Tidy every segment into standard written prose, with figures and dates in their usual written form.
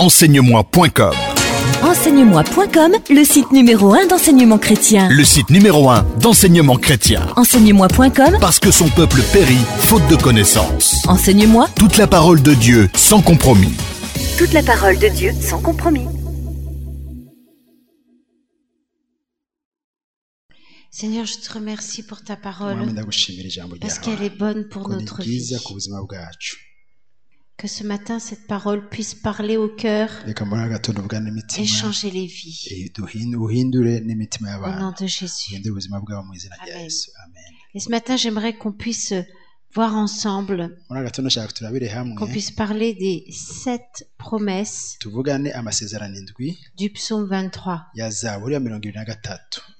Enseigne-moi.com. Enseigne-moi.com, le site numéro 1 d'enseignement chrétien. Le site numéro 1 d'enseignement chrétien. Enseigne-moi.com, Parce que son peuple périt faute de connaissances. Enseigne-moi, Toute la parole de Dieu sans compromis. toute la parole de Dieu sans compromis. Seigneur, je te remercie pour ta parole, Mwami ndagushimira ijambo parce ryawe qu'elle est bonne pour ko ni notre vie. ryiza ku buzima bwacu. Que ce matin, cette parole puisse parler au cœur Reka muri aka gatondo bwana et n'imitima changer les vies. uhindure n'imitima Au y'abantu, nom de Jésus. uhindure ubuzima bwabo mu izina rya Amen. Yesu, amen. Et ce matin, j'aimerais qu'on puisse voir ensemble, Muri aka gatondo nshaka turabire hamwe qu'on puisse parler des 7 promesses tuvugane amasezerano indwi du psaume 23. ya Zaburi ya 23.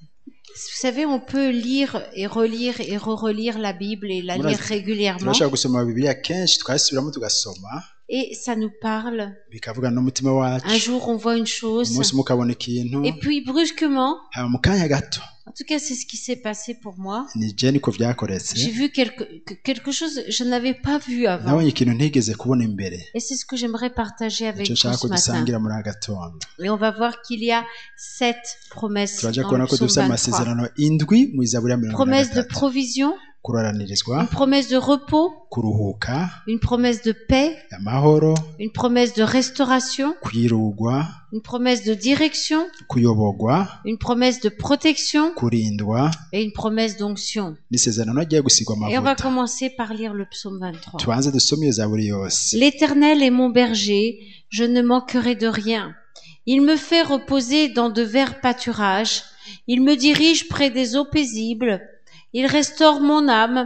Vous savez, on peut lire et relire et re-relire la Bible et la Voilà. lire régulièrement. turashaka gusoma Bibiliya kenshi twasubiramo tugasoma Et ça nous parle. bikavugana n'umutima Un wacu. jour, on voit une chose. Umunsi umwe ukabona ikintu Et puis, brusquement, haba mu kanya gato en tout cas, c'est ce qui s'est passé pour moi. ni je niko vyakoretse J'ai vu quelque chose que je n'avais pas vu avant. nabonye ikintu ntigeze kubona imbere, Et c'est ce que j'aimerais partager avec icyo vous nshaka ce matin. kudusangira muri aka gatondo. Et on va voir qu'il y a 7 promesses turaja dans kubona le ko psaume dufite 23. amasezerano indwi mu Zaburi ya Promesse de 23. provision, kuroranirizwa, une promesse de repos, kuruhuka, une promesse de paix, amahoro, une promesse de restauration, kwirugwa, une promesse de direction, kuyobogwa, une promesse de protection kurindwa et une promesse d'onction. n'isezerano agiye gusigwa Et on va amavuta. commencer par lire le psaume 23. tubanze dusome iyo Zaburi yose. L'Éternel est mon berger, je ne manquerai de rien. Il me fait reposer dans de verts pâturages, il me dirige près des eaux paisibles, il restaure mon âme,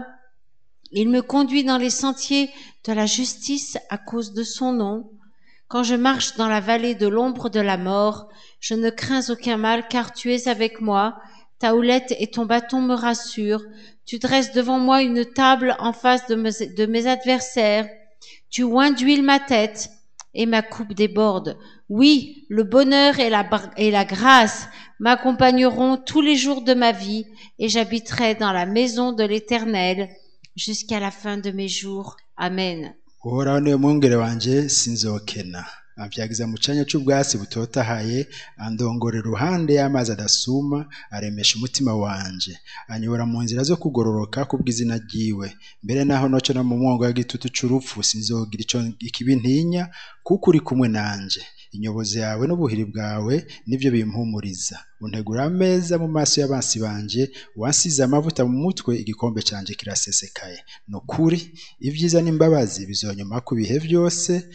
il me conduit dans les sentiers de la justice à cause de son nom. Quand je marche dans la vallée de l'ombre de la mort, je ne crains aucun mal car tu es avec moi, ta houlette et ton bâton me rassurent. Tu dresses devant moi une table en face de mes adversaires. Tu oins d'huile ma tête et ma coupe déborde. Oui, le bonheur et la grâce m'accompagneront tous les jours de ma vie et j'habiterai dans la maison de l'Éternel jusqu'à la fin de mes jours. Amen. uhoraho niwe mwungere wanje sinzokena, amvyagiza mu canya c'ubwatsi butotahaye, andongora iruhande y'amazi adasuma, aremesha umutima wanje, anyobora mu nzira zo kugororoka kubw'izina ryiwe. Mbere naho noca no mu mwongo w'igitutu c'urupfu, sinzogira ikibi ntinya, kuko uri kumwe nanje. Inyobozi yawe n'ubuhiri bwawe nivyo bimpumuriza. Untegura ameza mu maso y'abansi banje, wansize amavuta mu mutwe, igikombe canje kirasesekaye. Nukuri ivyiza n'imbabazi bizonyuma ku bihe vyose,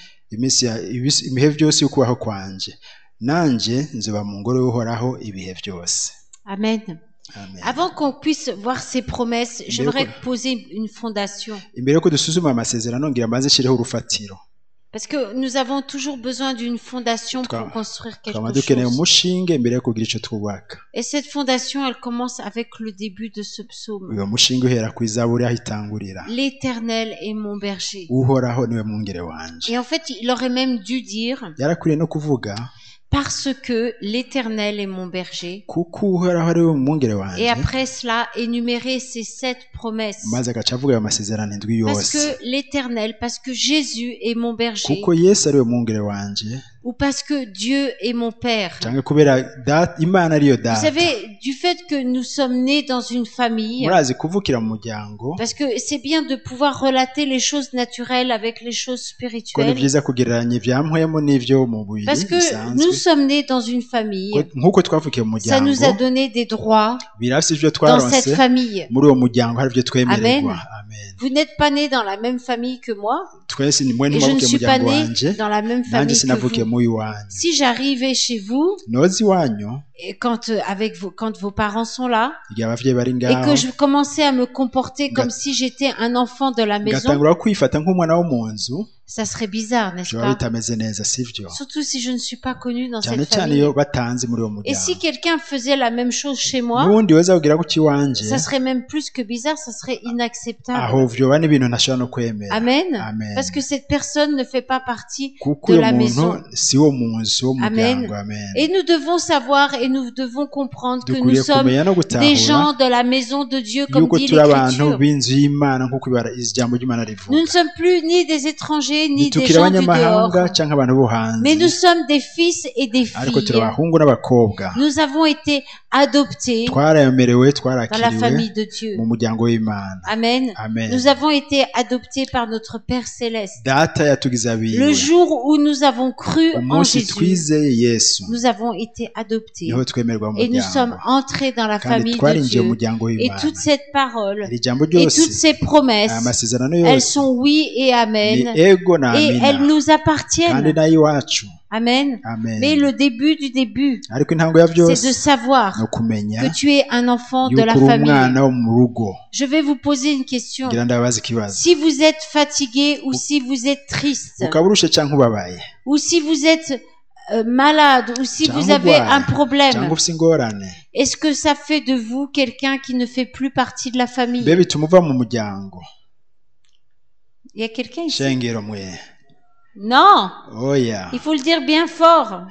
ibihe vyose y'ukubaho kwanje. Nanje nzoba mu ngoro y'Uhoraho ibihe vyose. Amen. Amen. Avant qu'on puisse voir ces promesses, j'aimerais poser une fondation. Imbere yuko dusuzuma amasezerano ngira mbanze nshireho urufatiro. Parce que nous avons toujours besoin d'une fondation pour construire quelque dukeneye chose. umushinge mbere yo kugira ico twubaka. Et cette fondation, elle commence avec le début de ce psaume. Uyo mushinge uhera ku Zaburi aho itangurira. L'Éternel est mon berger. Uhoraho niwe mwungere wanje. Et en fait, il aurait même dû dire, Yarakwiriye no kuvuga parce que l'Éternel est mon berger. kuko Uhoraho ari we mwungere wanje. Et après cela, énumérer ces 7 promesses. maze agaca avuga ayo masezerano indwi Parce yose. que l'Éternel, parce que Jésus est mon berger. Kuko Yesu ari we mwungere wanje, Ou parce que Dieu est mon Père. canke kubera Imana ariyo Vous data. savez, du fait que nous sommes nés dans une famille, Murazi kuvukira mu muryango, parce que c'est bien de pouvoir relater les choses naturelles avec les choses ko ni spirituelles, vyiza kugereranya ivyampwemo n'ivyo mu mubiri parce que bisanzwe. nous sommes nés dans une famille, Nkuko twavukiye mu ça nous a muryango, donné des droits birafise ivyo dans cette twaronse famille. muri uwo muryango, hari ivyo twemererwa. Amen. Amen. Vous n'êtes pas nés dans la même famille que moi, Twese ni mwe et je ne ntiwavukiye mu suis pas muryango née wanje, dans la même nanje famille sinavukiye que vous. mu iwanyu. Si j'arrivais chez vous, Nozi iwanyu et quand vos parents sont là, igihe abavyeyi bari et ngaho, que je commençais à me comporter comme si j'étais un enfant de la maison, ngatangura kwifata nk'umwana wo mu nzu, ça serait bizarre, n'est-ce biba pas? bitameze neza, sivyo? Surtout si je ne suis pas connue dans Cyane cette cyane famille. iyo batanze muri uwo Et si muryango. quelqu'un faisait la même chose chez moi, N'ubundi weza kugira guca iwanje, ça serait même plus que bizarre, ça serait inacceptable. aho vyoba n'ibintu ntashobora no kwemera. Amen. Amen. Parce que cette personne ne fait pas partie Kuko de uyo la muntu maison. si wo mu nzu wo mu Amen. muryango. Amen. Et nous devons savoir et nous devons comprendre que nous dukwiriye sommes kumenya no des gutahura gens de la maison de Dieu, comme yuko dit turi abantu l'Écriture. b'inzu y'Imana nk'uko ijambo ry'Imana Nous rivuga ne sommes plus ni des étrangers, ni des ntitukiri gens du abanyamahanga dehors, canke abantu bo hanze mais nous sommes des fils et des ariko turi filles. abahungu n'abakobwa Nous avons été adoptés twarayemerewe dans la twarakiriwe famille de Dieu. mu muryango w'Imana. Amen. Amen. Nous avons été adoptés par notre Père Céleste. Data yatugize Le abiwe jour où nous avons cru en umunsi Jésus, twizeye Yesu nous avons été adoptés niho twemerwa mu et nous sommes muryango entrés dans la kandi famille de twarinjiye mu Dieu. muryango Et w'Imana. toute cette parole Iri jambo et ryose toutes ces promesses, aya masezerano elles yose sont oui et ni amen. ego na Et elles amina nous kandi appartiennent. n'ayiwacu. Amen. Amen. Mais le début du début, ariko intango ya c'est byose de savoir ni ukumenya que tu es un enfant de yuko la uri famille. umwana wo mu rugo. Je vais vous poser une question. ngira ndabaza ikibazo Si vous êtes fatigué ou si vous êtes triste, ukaba urushe canke ubabaye ou si vous êtes malade, ou si vous cyangwa avez un urwaye cyangwa problème, ufise ingorane est-ce que ça fait de vous quelqu'un qui ne fait plus partie de la famille? mbe bituma uva mu muryango Il y a quelqu'un ici? shengero mwe Non, oya il faut le dire bien fort.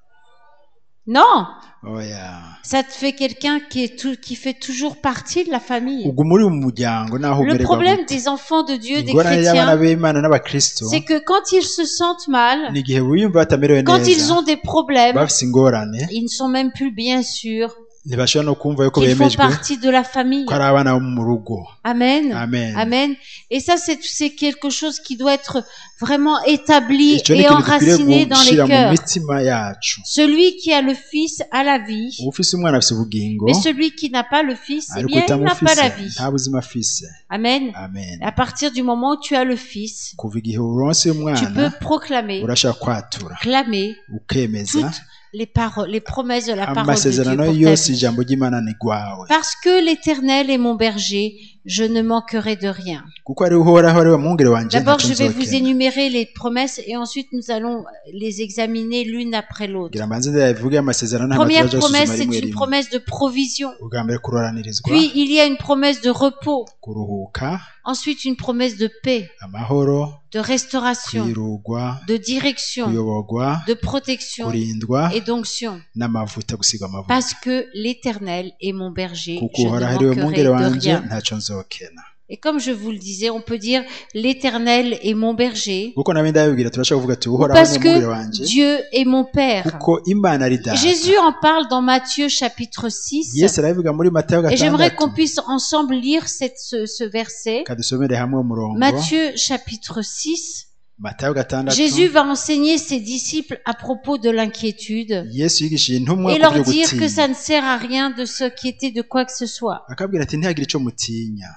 Non, oya ça te fait quelqu'un qui fait toujours partie de la famille. uguma uri mu muryango naho Le umererwa problème gute. des enfants de Dieu, des ingorane y'abana chrétiens, b'Imana n'abakristo c'est que quand ils se sentent mal, ni igihe biyumva batamerewe quand ils neza ont des problèmes, bafise ingorane ils ne sont même plus bien sûrs ntibashobora no kumva yuko qu'ils font bemejwe partie de la famille. ko ari abana bo mu rugo. Amen. Amen. Amen. Et ça, c'est quelque chose qui doit être vraiment établi Icyo ni et ikintu dukwiriye enraciné dans les gushira mu cœurs. mitima yacu. Celui qui a le Fils a la vie, ufise umwana afise ubugingo mais celui qui n'a pas le Fils, eh ariko bien, il n'a pas utamufise la vie. nta buzima afise. Amen. Amen. À partir du moment où tu as le Fils, kuva igihe uronse tu umwana peux proclamer, urashaka kwatura clamer ukemeza toutes les paroles, les promesses de la parole de Dieu amasezerano pour ta yose vie. ijambo ry'Imana ni rwawe Parce que l'Éternel est mon berger, je ne manquerai de rien. kuko ari uhoraho ari we mwungere wanje D'abord, ntacyo je vais vous nzokena. énumérer les promesses et ensuite nous allons les examiner l'une après l'autre. ngira mbanze ndavuge amasezerano Première n'amaturaje promesse, gusuzuma c'est rimwe une rimwe. promesse de provision. ubwa mbere kuroranirizwa Puis, il y a une promesse de repos. kuruhuka Ensuite, une promesse de paix, amahoro de restauration, kwirugwa de direction, kuyoborwa de protection kurindwa et d'onction. n'amavuta gusigwa amavuta Parce que l'Éternel est mon berger, kuko je ne uhoraho ari we manquerai mwungere de wanje rien. ntacyo nzokena. Et comme je vous le disais, on peut dire l'Éternel est mon berger kuko nawe ndabibwira turashaka kuvuga ati ou uhoraho parce ni mwungere que wanje Dieu est mon Père. kuko Imana ari data. Jésus en parle dans Matthieu chapitre 6. Yesu arabivuga muri Matayo Et j'aimerais qu'on gatandatu puisse ensemble lire ce verset. kadusomere hamwe umurongo Matthieu chapitre 6. Matayo gatandatu Jésus va enseigner ses disciples à propos de l'inquiétude Yesu yigishije intumwa et ku leur byo dire que gutinya ça ne sert à rien de s'inquiéter de quoi que ce soit. akabwira ati ntihagire ico mutinya.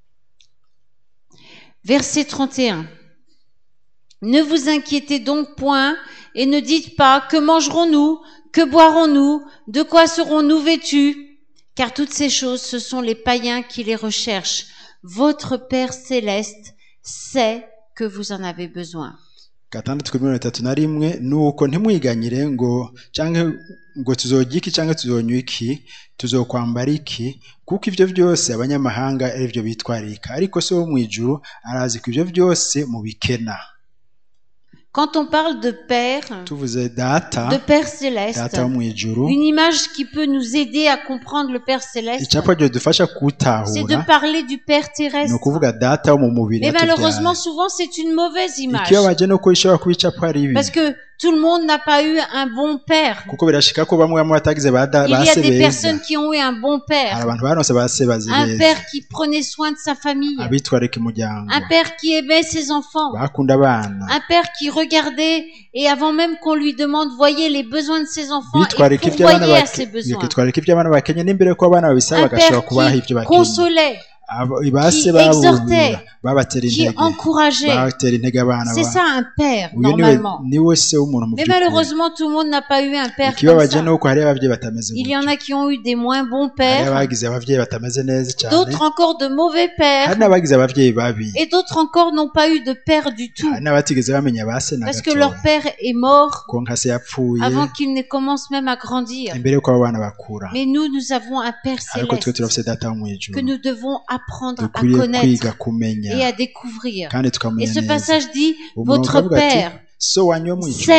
Verset 31. Ne vous inquiétez donc point et ne dites pas que mangerons-nous, que boirons-nous, de quoi serons-nous vêtus, car toutes ces choses, ce sont les païens qui les recherchent. Votre Père céleste sait que vous en avez besoin. gatandatu kuri mirongo itatu na rimwe nuko ntimwiganyire ngo tuzorya iki canke tuzonywa iki tuzokwambara iki kuko ivyo vyose abanyamahanga ari vyo bitwarika ariko se wo mw'ijuru arazi ko ivyo vyose mubikena. Quand on parle de Père, tuvuze data de Père céleste, data wo mw'ijuru une image qui peut nous aider à comprendre le Père céleste, icapa dufasha c'est de kuwutahura parler du Père ni terrestre. ukuvuga data wo mu mubiri Mais malheureusement, yatuvyara. souvent, c'est une mauvaise image. ikibabaje nuko ishobora kuba icapa ari ibi Parce que tout le monde n'a pas eu un bon père. kuko birashika ko bamwe batagize Il y a base des beza. personnes qui ont eu un bon hari père. abantu baronse base bazi Un beza père qui prenait soin de sa famille. abitwarika umuryango Un père qui aimait ses enfants. bakunda abana Un père qui regardait et avant même qu'on lui demande, voyait les besoins de ses enfants et bitwarika ivyo abana pourvoyait à ses besoins. bitwarika ivyo abana bakenye n'imbere ko abana babisaba Un bagashobora père kubaha ivyo qui bakenye. consolait, base qui babura exhortait, babatera qui intege encourageait. batera intege abana C'est ça un père, uyu normalement. niwe se w'umuntu mu Mais by'ukuri. malheureusement, tout le monde n'a pas eu un père comme ikibabaje ça. nuko hari abavyeyi batameze Il y en gutyo. a qui ont eu des moins bons hari pères, abagize abavyeyi batameze neza cyane d'autres encore de mauvais hari pères, n'abagize abavyeyi babi et d'autres encore n'ont pas eu de père du tout, hari n'abatigeze bamenya base na parce que gato leur père est mort konka se yapfuye avant qu'ils ne commencent même à grandir. imbere yuko abo bana bakura Mais nous avons un Père ariko twe céleste turafise data wo mw'ijuru que nous devons apprendre à dukwiriye connaître kwiga kumenya et à découvrir. kandi Et tukamenya ce neza passage dit, Umurongo votre uvuga ati, Père so wanyu wo mw'ijuru sait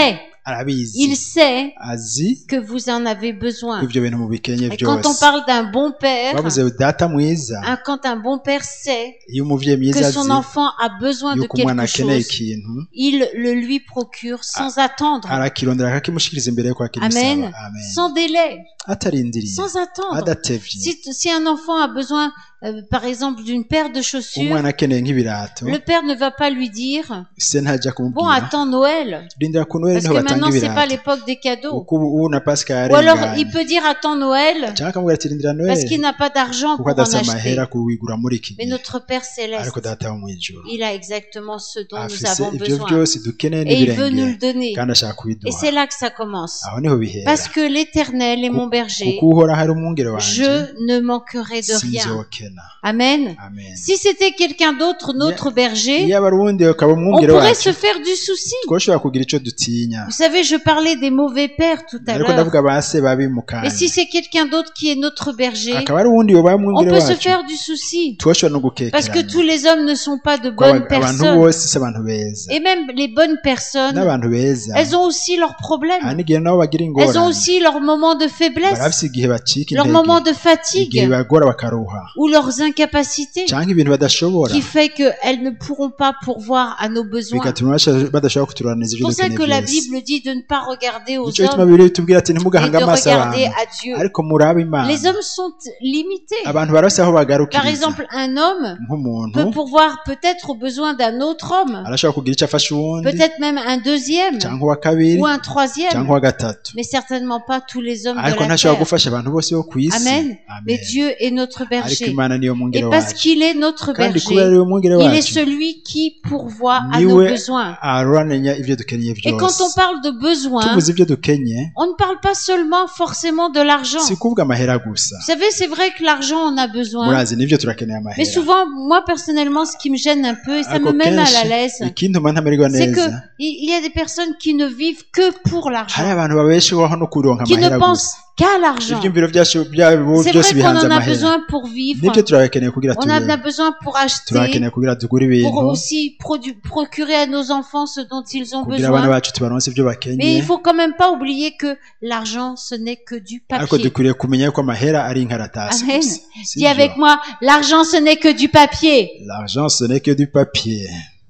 arabizi Il sait azi que vous en avez besoin. ibyo bintu mubikenye Et quand on byose parle d'un bon père, bavuze data mwiza quand un bon père sait iyo umuvyeyi mwiza que azi son enfant a besoin de yuko umwana quelque akeneye chose, ikintu il le lui procure sans attendre. arakirondera akakimushikiriza imbere yuko akimusaba. Amen. Amen. Sans délai, atarindiriye sans attendre. adatevye Si un enfant a besoin, par exemple, d'une paire de chaussures, umwana akeneye nk'ibirato le père ne va pas lui dire, se ntajya bon, kumubwira attends Noël, rindira ku Noheli parce niho que batanga maintenant c'est pas ibirato l'époque des cadeaux. kuko ubu na Pasika Ou alors il yarenganye peut dire attends Noël, cyangwa akamubwira ati rindira parce qu'il Noheli n'a pas d'argent kuko pour en adafite acheter. amahera kuwigura muri iki Mais gihe notre Père céleste, ariko data wo mw'ijuru il a exactement ce dont nous afise avons ibyo besoin. byose dukeneye Et il veut nous le n'ibirenge donner. kandi ashaka Et kubiduha c'est là que ça commence. aho niho bihera Parce que l'Éternel est mon berger, kuko uhora hari umwungere wanje je ne manquerai de rien. sinzokena. Amen. Amen. Si c'était quelqu'un d'autre, notre berger, iyo aba ari uwundi akaba on umwungere pourrait wacu se faire du souci. twoshobora kugira ico dutinya Vous savez, je parlais des mauvais pères tout à ariko l'heure. ndavuga ba se babi mu Et kanya si c'est quelqu'un d'autre qui est notre berger, akaba ari uwundi yobaye on umwungere peut se wacu faire du souci. twoshobora no Parce que gukekeranya tous les hommes ne sont pas de Ko bonnes abantu personnes. bose si abantu beza Et même les bonnes personnes, n'abantu beza elles ont aussi leurs hari problèmes. n'igihe nabo bagira Elles ont ingorane aussi leurs moments de faiblesse, barafise igihe bacika leurs intege moments de igihe fatigue bagora bakaruha ou leurs incapacités canke ibintu badashobora qui fait qu'elles ne pourront pas pourvoir à nos besoins. bigatuma badashobora kuturaniriza C'est ivyo pour ça dukeneye que la byose Bible dit de ne pas regarder aux nico gituma hommes bibiri bitubwira ati et ntimugahange de amaso regarder abantu à Dieu. ariko murabe imana Les hommes sont limités. abantu barafise aho Par bagarukiriza exemple, un homme nk'umuntu peut pourvoir peut-être aux besoins d'un autre homme, arashobora kugira icyo afasha uwundi peut-être même un deuxième cyangwa uwa kabiri ou un troisième, cyangwa uwa gatatu mais certainement pas tous les hommes de ariko la ntashobora terre. gufasha abantu bose bo ku isi Amen. Mais Amen. Dieu est notre ariko berger. imana niyo Et mwungere parce wacu qu'il est notre kandi kubera berger, ariwe mwungere il est wacu celui qui pourvoit à nos niwe besoins. aruranenya ivyo dukeneye Et quand on byose parle de besoins, tuvuze ivyo dukenye on ne parle pas seulement forcément de l'argent. si kuvuga amahera gusa Vous savez, c'est vrai que l'argent, on a besoin. murazi nivyo turakeneye Mais amahera souvent, moi personnellement, ce qui me gêne un peu, et ça me ariko met mal à kenshi l'aise, ikintuma ntamererwa c'est neza que il y a des personnes qui ne vivent que pour hari l'argent, abantu babeshewaho no kuronka qui ne amahera pensent gusa qu'à l'argent. ivyumviro byabo C'est byose vrai qu'on bihanze en a amahera besoin pour vivre, nivyo turakeneye kugira on en a tube besoin pour acheter, turakeneye kugira tugure pour ibintu aussi procurer à nos enfants ce dont ils ont kugira abana besoin. bacu tubaronse ivyo Mais bakenye il faut quand même pas oublier que l'argent, ce n'est que du ariko papier. dukwiriye kumenya ko amahera ari inkaratasi Amen. gusa. Si Dis avec byo. moi, l'argent, ce n'est que du papier. l'argent ce n'est que du papier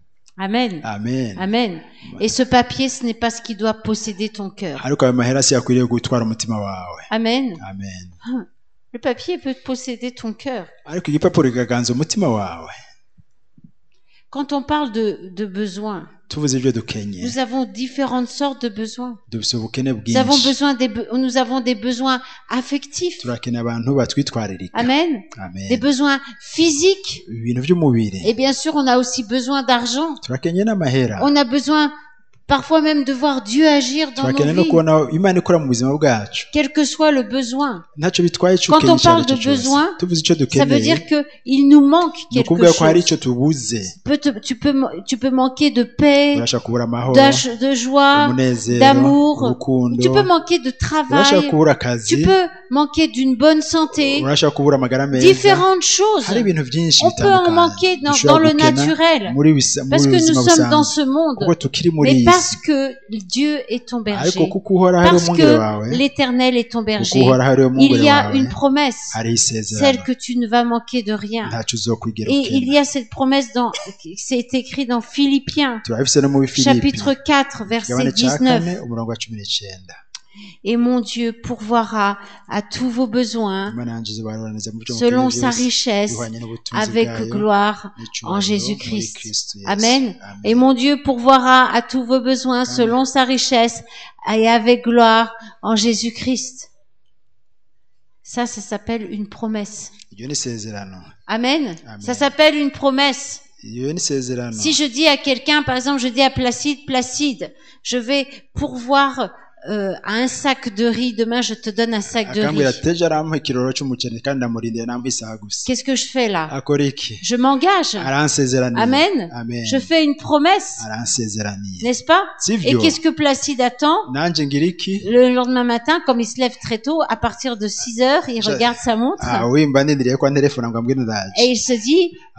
Amen. amen Amen. Et ce papier, ce n'est pas ce qui doit posséder ton cœur. ariko ayo mahera si yakwiriye gutwara umutima wawe Amen. amen Le papier peut posséder ton cœur. ariko igipapuro kikaganza umutima wawe Quand on parle de besoins, tuvuze ibyo dukenye nous avons différentes sortes de besoins. dufise ubukene Nous avons bwinshi besoin nous avons des besoins affectifs. turakeneye abantu batwitwaririka Amen. Des amen besoins physiques. ibintu by'umubiri Et bien sûr, on a aussi besoin d'argent. turakenye n'amahera On a besoin parfois même de voir Dieu agir dans nos turakeneye no vies, kubona imana ikora mu buzima bwacu quel que soit le besoin. ntacyo bitwaye icyo Quand ukenye on icyo ari parle cyo de cyose besoin, tuvuze icyo Ça veut dukeneye dire qu'il nous manque ni quelque ukuvuga ko hari chose. icyo tubuze Tu peux manquer de paix, urashaka kubura amahoro de joie, umunezero d'amour. urukundo Tu peux manquer de urashaka travail, kubura akazi tu peux manquer d'une bonne santé, urashaka kubura amagara meza différentes choses. hari ibintu byinshi On peut en manquer bitandukanye dans le dushobora gukena naturel, muri parce que buzima nous sommes dans busanzwe ce monde, kuko tukiri muri mais iyi parce si que Dieu est ton ariko berger, kuko uhora hari parce umwungere que wawe l'Éternel est ton kuko berger, uhora hari il umwungere y a wawe une promesse, hari celle isezerano que tu ne vas manquer de rien. ntacyo uzokwigera Et il ukena y a cette promesse c'est écrit dans Philippiens, turabifise no mu bifilipi chapitre 4, verset igabane cya 19. kane umurongo wa 19 Et mon Dieu pourvoira à tous vos besoins imana yanjye izobaroraniriza mu byo selon mukeneye sa byose richesse bihwanye n'ubutunzi avec bwayo gloire n'icyubahiro en muri Jésus-Christ. Kristo Yesu. Amen. Et mon Dieu pourvoira à tous vos besoins selon sa richesse et avec gloire en Jésus-Christ. Ça s'appelle une promesse. iryo ni isezerano Amen. Amen. Ça s'appelle une promesse. iryo ni isezerano Si je dis à quelqu'un, par exemple, je dis à Placide, je vais pourvoir à un sac de riz, demain je te donne un sac de akambwira riz. ati ejo arampa ikiroro cy'umuceri kandi ndamurindiye nampa isaha gusa Qu'est-ce que je fais là? akora iki Je m'engage. aransezeraniye Amen. amen Je fais une promesse, aransezeraniye n'est-ce pas? Et sivyo qu'est-ce que Placide attend? nanjye ngira iki Le lendemain matin, comme il se lève très tôt, à partir de 6 heures, il regarde sa montre ah oui mba nindiriye ko antelefona ngo ambwire ndaje et il se dit,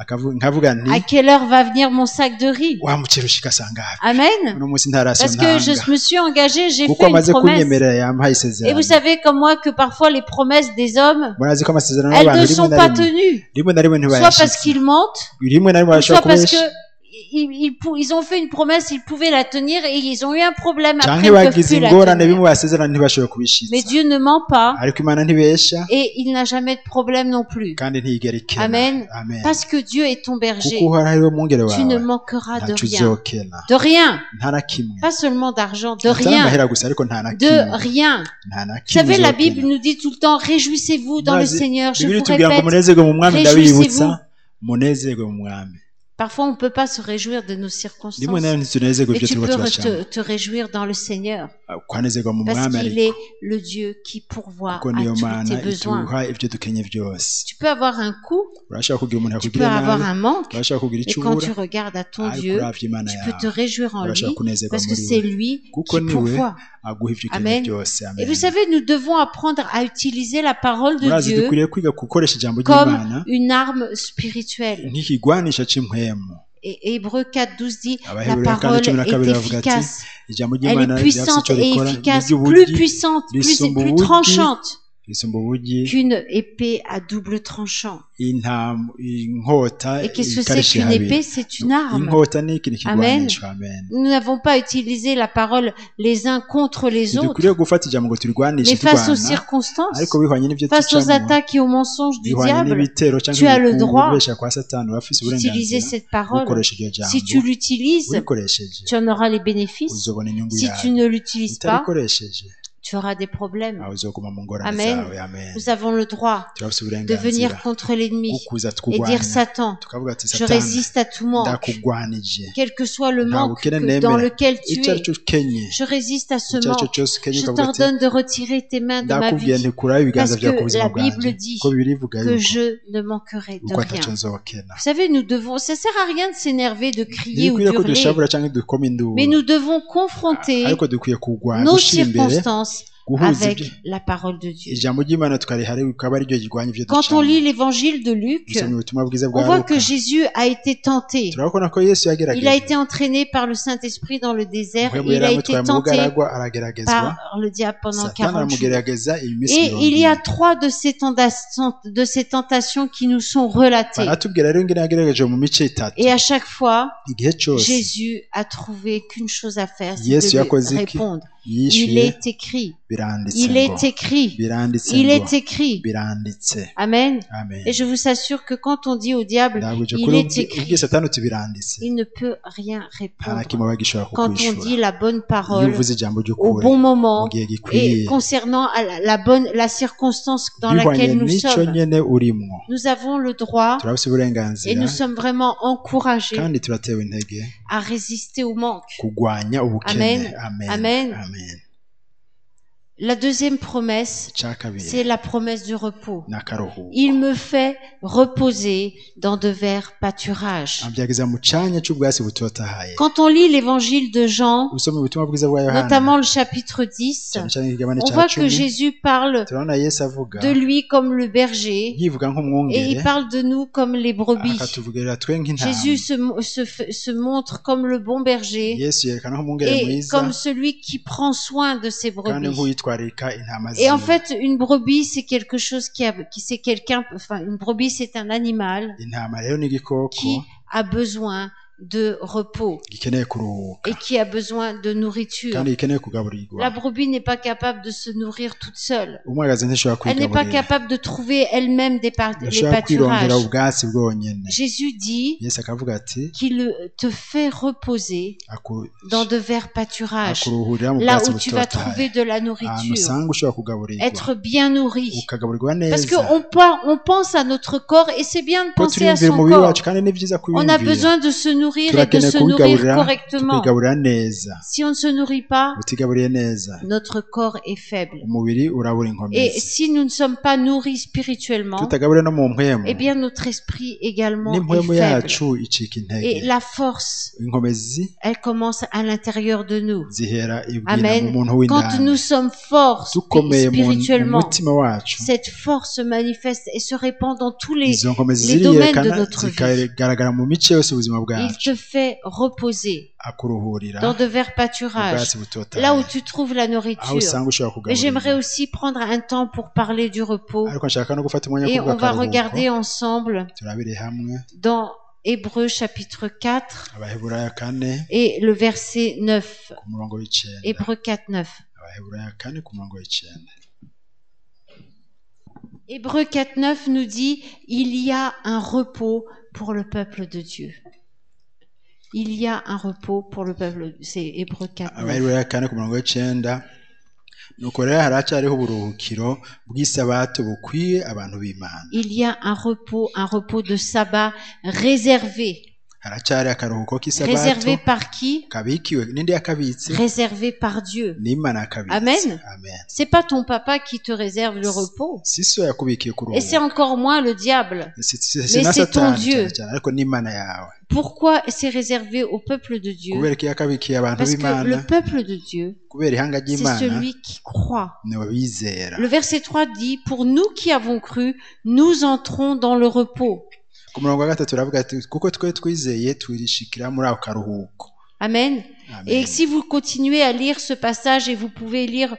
nkavuga nti à quelle heure va venir mon sac de riz? wa muceri ushika sangahe Amen. uno munsi ntarasyo Parce que je ntanga me suis engagée, j'ai kuko fait une amaze promesse. kunyemerera yampaye Et vous isezerano savez comme moi que parfois les promesses des hommes, murazi ko amasezerano elles y'abantu ne sont pas tenues. rimwe na rimwe Soit parce ntibayashitse qu'ils mentent, rimwe na rimwe soit barashobora parce que kubesha ils ont fait une promesse, ils pouvaient la tenir et ils ont eu un problème. Après, canke ils ne peuvent bagize plus la ingorane bimwe tenir. basezerano ntibashobore Mais kubishitsa Dieu ne ment pas ariko imana ntibesha et il n'a jamais de problème non plus. kandi ntiyigera ikena Amen. amen Parce que Dieu est ton berger. kuko uhoraho ari we mwungere Tu ne wawe manqueras de ntacyo rien. uzokena De rien. nta na kimwe Pas seulement d'argent, de atari rien. amahera gusa ariko nta na De kimwe rien. nta na Vous kimwe savez, la uzokena. Bible nous dit tout le temps, réjouissez-vous dans le Murazi, Seigneur. Je Bibiliya vous itubwira ngo répète, munezerwe mu mwami réjouissez-vous. ndabibutsa munezerwe mu mwami parfois on ne peut pas se réjouir de nos rimwe circonstances. na rimwe ntitunezerwe Mais ibyo tu turiko peux turacamo te réjouir dans le Seigneur. kwanezerwa mu Parce mwami qu'il ariko est le Dieu qui pourvoit kuko à niyo tous mana tes besoins. ituha ibyo dukenye byose Tu peux avoir un coup, urashobora kugira umuntu tu peux yakugirira avoir nabi un manque. urashobora kugira Et icyo quand ubura tu regardes à ton ariko Dieu, uravye imana tu peux te yawe réjouir en lui urashobora kunezerwa parce que muri c'est we lui kuko qui niwe pourvoit. aguha ibyo ukenye Amen. byose Et amen vous savez, nous devons apprendre à utiliser la parole de murazi Dieu dukwiriye kwiga gukoresha ijambo comme ry'imana une arme spirituelle. nk'ikigwanisha c'impwemu Et Hébreux 4:12 dit, la Abaheburayo parole 4:12 est bavuga ati efficace. ijambo Elle ry'imana est puissante rirafise ico et rikora efficace, ry'ubugi, plus puissante, plus risumba ubugi, tranchante risumba ubugi qu'une épée à double tranchant. inkota Et qu'est-ce que c'est ikarishe qu'une habiri. épée? C'est une arme. inkota ni ikintu Amen. kigwanisha amen Nous n'avons pas utilisé la parole les uns contre les autres, ntidukwiriye gufata ijambo ngo turigwanishe mais face aux turwana circonstances, ariko bihwanye n'ibyo face aux ducamo attaques et aux mensonges du bihwanye diable, n'ibitero tu as cyangwa le droit ibibesha kwa satani urafise d'utiliser uburenganzira cette parole. gukoresha iryo jambo Si tu l'utilises, urikoresheje tu en auras les bénéfices. uzobona inyungu Si yawe tu ne l'utilises pas, utarikoresheje tu auras des problèmes. aho uzoguma mu ngorane Amen. zawe amen Nous avons le droit turafise de uburenganzira venir contre l'ennemi kukuza et tukugwanya dire Satan, tukavuga ati je satani résiste à tout manque, ndakugwanije quel que soit le nta manque bukene dans nemera lequel tu icyo ari es. cyo ukenye Je résiste à ce icyo ari cyo manque. cyose ukenye Je ukavuga ati t'ordonne de retirer tes mains de ma ndakubwiye vie ntikuraho ibiganza parce byawe ku que buzima la bwanjye Bible dit ko bibiri ivuga que yuko je ne manquerai de uko ataco rien. nzokena Vous savez, nous devons, ça sert à rien de s'énerver, de crier ou ntibikwiye ko d'hurler, dushavura cyangwa dukoma induru mais nous devons confronter ariko dukwiye kurwana nos gushyira imbere circonstances guhuza avec ibyo la parole de Dieu. ijambo ry'imana tukarihare bikaba ari ryo rigwanya ibyo Quand on ducamo lit l'évangile de Luc, dusomye ubutumwa bwiza on bwa voit luka que Jésus a été tenté. turabona ko yesu Il a yagerageje été entraîné par le Saint-Esprit dans le désert. muhemu Il yari a été amutwaye mu tenté bugaragwa arageragezwa par le diable pendant satani 40 jours. aramugerageza iminsi Et mirongo il y a ine 3 de ces tentations qui nous sont relatées. baratubwira rero ingene yagerageje mu mice itatu Et à chaque fois, igihe cyose Jésus a trouvé qu'une chose à faire, c'est Yesu de yakoze lui iki? répondre. Il yishuye est écrit. biranditse Il ngo est écrit. biranditse Il ngo est écrit. biranditse Amen. amen Et je vous assure que quand on dit au diable, ndabuje il kuri est ubwiye écrit, satani uti biranditse il ne peut rien nta na répondre. kimwe aba gishobora Quand on kukwishura dit la bonne iyo parole uvuze ijambo au ry'ukuri bon mu moment gihe gikwiye et concernant la circonstance dans bihwanye laquelle nous n'ico sommes, nyene urimwo nous avons le droit turafise et uburenganzira nous sommes vraiment encouragés kandi turatewe intege à résister au manque. kugwanya ubukene Amen. amen Amen. amen La deuxième promesse, icya kabiri c'est la promesse du repos. n'akaruhuko Il me fait reposer dans de verts pâturages. ambyagiza mu canya c'ubwatsi butotahaye Quand on lit l'évangile de Jean, usoma ubutumwa bwiza bwa yohana notamment le chapitre 10, cyane cyane ikigabane on ca voit que 10 Jésus parle turabona yesu avuga de lui comme le berger yivuga et il nk'umwungere parle de nous comme les brebis. akatuvugira twe nk'intama Jésus se montre comme le bon berger yesu yerekana nk'umwungere et mwiza comme celui qui prend soin de ses kandi brebis. nk'uwitwarika intama Et en ziwe fait, une brebis, c'est quelque chose c'est quelqu'un, enfin, une brebis, c'est un animal intama rero ni igikoko qui a besoin de repos gikeneye kuruhuka et qui a besoin de nourriture. kandi gikeneye kugaburirwa La brebis n'est pas capable de se nourrir toute seule. umwagazi ntishobora Elle n'est pas kwigaburira capable de trouver elle-même les ntashobora kwirondera pâturages. ubwatsi bwonyene Jésus dit yesu akavuga ati qu'il te fait reposer dans de verts pâturages, akuruhurira mu là bwatsi où tu vas butotahaye trouver de la ahantu nourriture, usanga ushobora kugaburirwa être bien nourri. ukagaburirwa Parce neza qu'on pense à notre corps et c'est bien de ko penser à turiyumvira son umubiri corps. wacu kandi ni byiza On a kuyumvira besoin de se nourrir nourrir et de turakeneye se nourrir kubigaburira correctement. tukigaburira neza Si on ne se nourrit pas, utigaburiye neza notre corps est faible. umubiri urabura Et inkomezi si nous ne sommes pas nourris spirituellement, tutagaburira no mu mpwemu eh bien notre esprit également n'impwemu est faible. yacu icika Et intege la force, inkomezi elle commence à l'intérieur de nous. zihera ibwina mu Amen. muntu Quand w'indani nous sommes forts dukomeye mu spirituellement, mutima wacu cette force se manifeste et se répand dans tous izo nkomezi les domaines de ziriyerekana notre vie. zikagaragara mu mice yose ubuzima Il bwacu te fait reposer akuruhurira dans de verts pâturages, ubwatsi butotahaye là où tu trouves la aho nourriture. usanga ushobora Mais j'aimerais kugaburira aussi prendre un temps pour parler du repos. ariko nshaka no gufata umwanya Et wo on va kuvuga regarder ensemble turabire hamwe dans Hébreux chapitre 4 abaheburayo 4 et le verset 9. ku murongo w'icenda Hébreux 4, 9. abaheburayo 4 ku murongo w'icenda Hébreux 4, 9 nous dit, il y a un repos pour le peuple de Dieu. Il y a un repos pour le peuple. C'est Hébreux 4, 9. abaheburayo 4 ku murongo w'icenda nuko rero haracyariho uburuhukiro bw'isabato bukwiye abantu b'Imana Il y a un repos de sabbat réservé. haracyari akaruhuko k'isabato Réservé par qui? kabikiwe ninde yakabitse Réservé par Dieu. n'Imana yakabitse Amen. amen C'est pas ton papa qui te réserve le repos. si so yakubikiye Et c'est kuruhuka encore moins le diable. c'est Mais c'est ton Dieu. ariko n'Imana yawe Pourquoi c'est réservé au peuple de Dieu? kubera ko yakabikiye abantu Parce que b'Imana le peuple de Dieu, kubera ihanga c'est ry'Imana celui qui croit. nibo bizera Le verset 3 dit, pour nous qui avons cru, nous entrons dans le repos. ku murongo wa gatatu uravuga ati kuko twe twizeye turishikira muri ako karuhuko Amen. amen Et si vous continuez à lire ce passage, et vous pouvez lire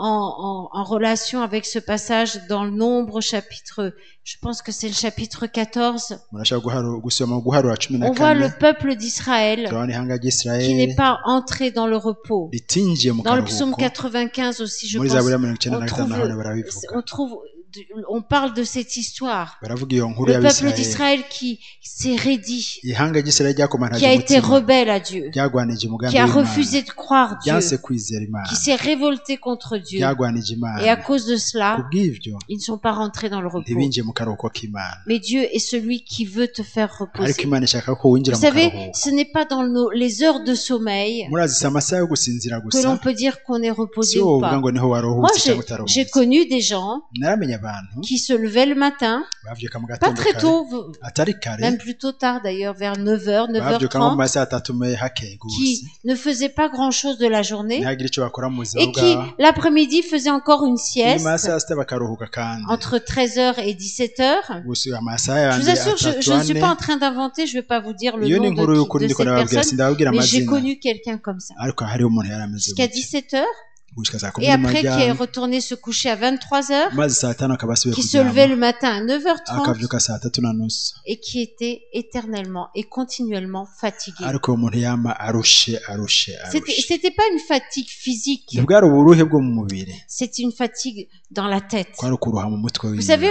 en relation avec ce passage dans le Nombre chapitre, je pense que c'est le chapitre 14, murashaka gusoma guharura 14 on voit le peuple d'Israël turabona ihanga qui ry'Isirayeli n'est pas entré dans le repos. ritinjiye mu Dans le psaume karuhuko 95 aussi, je muri pense, zaburi ya 95 on naho trouve, barabivuga on parle de cette histoire. baravuga iyo nkuru Le peuple y'Abisirayeli d'Israël qui s'est raidi, ihanga ry'Isirayeli ryakomantaje qui a été umutima rebelle à Dieu, ryagwanije umugambi qui a w'Imana refusé de croire Dieu, ryanse kwizera Imana qui s'est révolté contre Dieu. ryagwanije Et à Imana cause de cela, kubw'ivyo ils ne sont pas rentrés dans le repos. ntibinjiye mu karuhuko k'Imana Mais Dieu est celui qui veut te faire ariko reposer. Imana ishaka ko winjira Vous mu savez, karuhuko ce n'est pas dans les heures de sommeil murazi si amasaha yo gusinzira que l'on gusa peut dire qu'on est si reposé ou wovuga pas. ngo niho Moi, waruhutse cyangwa j'ai utaruhutse connu des gens naramenye abantu qui se levaient le matin, bavyuka mu pas gatondo très kare tôt, atari kare même plutôt tard d'ailleurs, vers 9h, bavyuka nko mu 9h30, masaha 3 hakeye gose qui ne faisaient pas grand-chose de la journée ntihagire icyo bakora mu buzima et qui, bwabo l'après-midi, faisaient encore une mu sieste masaha 6 bakaruhuka kandi entre 13h et 17h. gusa amasaha Je yanjye vous assure, je ne suis 3 pas en train d'inventer, je ne vais pas vous dire le iyo ni nom inkuru y'ukuri de ndiko cette nababwira personne, sindababwira mais j'ai amazina connu quelqu'un comme ça. ariko hariho umuntu yari ameze Jusqu'à gutya 17h, gushika saa et après qui est 11 retourné se coucher à 23h, maze saa 5 akaba asubiye qui se levait kuryama le matin à 9h30 akavyuka saa 3:30 et qui était éternellement et continuellement fatigué. ariko uwo muntu yama arushe C'était pas une fatigue physique, ntibwari uburuhe bwo mu mubiri c'est une fatigue dans la tête. kwari ukuruha mu mutwe Vous wiwe savez,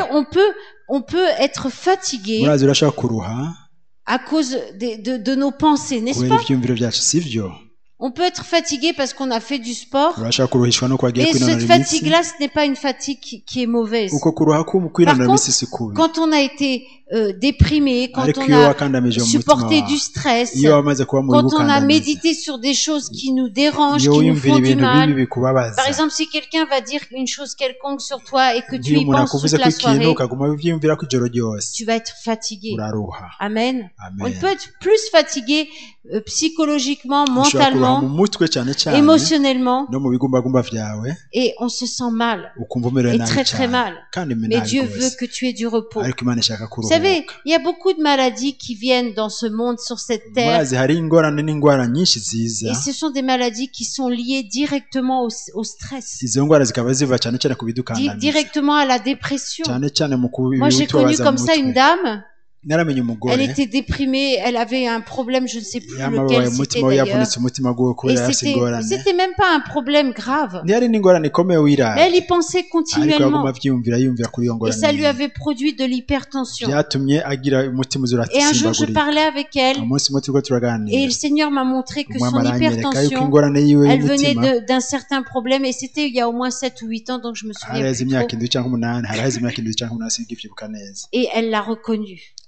on peut être fatigué murazi urashobora kuruha à cause de nos pensées, n'est-ce kubera pas? ivyumviro vyacu sivyo On peut être fatigué parce qu'on a fait du sport. urashobora kuruhishwa nuko wagiye Mais kwinonora cette imitsi fatigue-là, ce n'est pas une fatigue qui est mauvaise. uko kuruha kwinonora Par imitsi si kubi Quand on a été déprimé, quand ariko on iyo a wakandamije mu mutima supporté wawe du stress, iyo wamaze kuba muri quand on a gukandamiza médité sur des choses qui nous dérangent, iyo qui nous wiyumvira font du ibintu bibi mal. bikubabaza Par exemple, si quelqu'un va dire une chose quelconque sur toi et que tu nk'iyo y umuntu penses akuvuze toute ko la ikintu soirée, ukaguma uvyiyumvira ko ijoro ryose tu vas être fatigué. uraruha Amen. On amen peut être plus fatigué psychologiquement, ushobora kuruha mu mentalement, mutwe cyane cyane émotionnellement, no mu bigumbagumba vyawe et on se sent mal. ukumva umerewe Et nabi très très cyane mal. kandi Mais nabi Dieu veut rwose que tu aies du repos. ariko Imana ishaka Vous kuruhuka savez, il y a beaucoup de maladies qui viennent dans ce monde, sur cette terre, murazi hari ingorane n'ingwara nyinshi ziza et ce sont des maladies qui sont liées directement au stress, izo ngwara zikaba ziva cyane cyane ku bidukandamiza directement à la dépression. cyane cyane mu Moi, j'ai connu comme ça une dame, naramenye elle umugore était déprimée, elle avait un problème, je ne sais plus yamabaye lequel umutima c'était we d'ailleurs. yavunitse umutima gwe kubera Et yafise ingorane c'était même pas un problème grave. ntiyari n'ingorane ikomeye Mais wirara elle y pensait ariko yaguma continuellement. avyiyumvira yumvira kuri iyo Et ngorane ça lui yiwe. avait produit de l'hypertension. byatumye agira umutima Et un jour, je uzurasimbagurika parlais avec elle, umunsi umwe turiko et turaganira le Seigneur m'a montré que umwami son aranyereka yuko hypertension, ingorane yiwe elle venait y'umutima d'un certain problème, et c'était il y a au moins 7 ou 8 ans, donc je me souviens haraheze plus imyaka trop. indwi cyangwa umunani haraheze imyaka indwi cyangwa umunani sinigivyibuka neza Et elle l'a reconnu.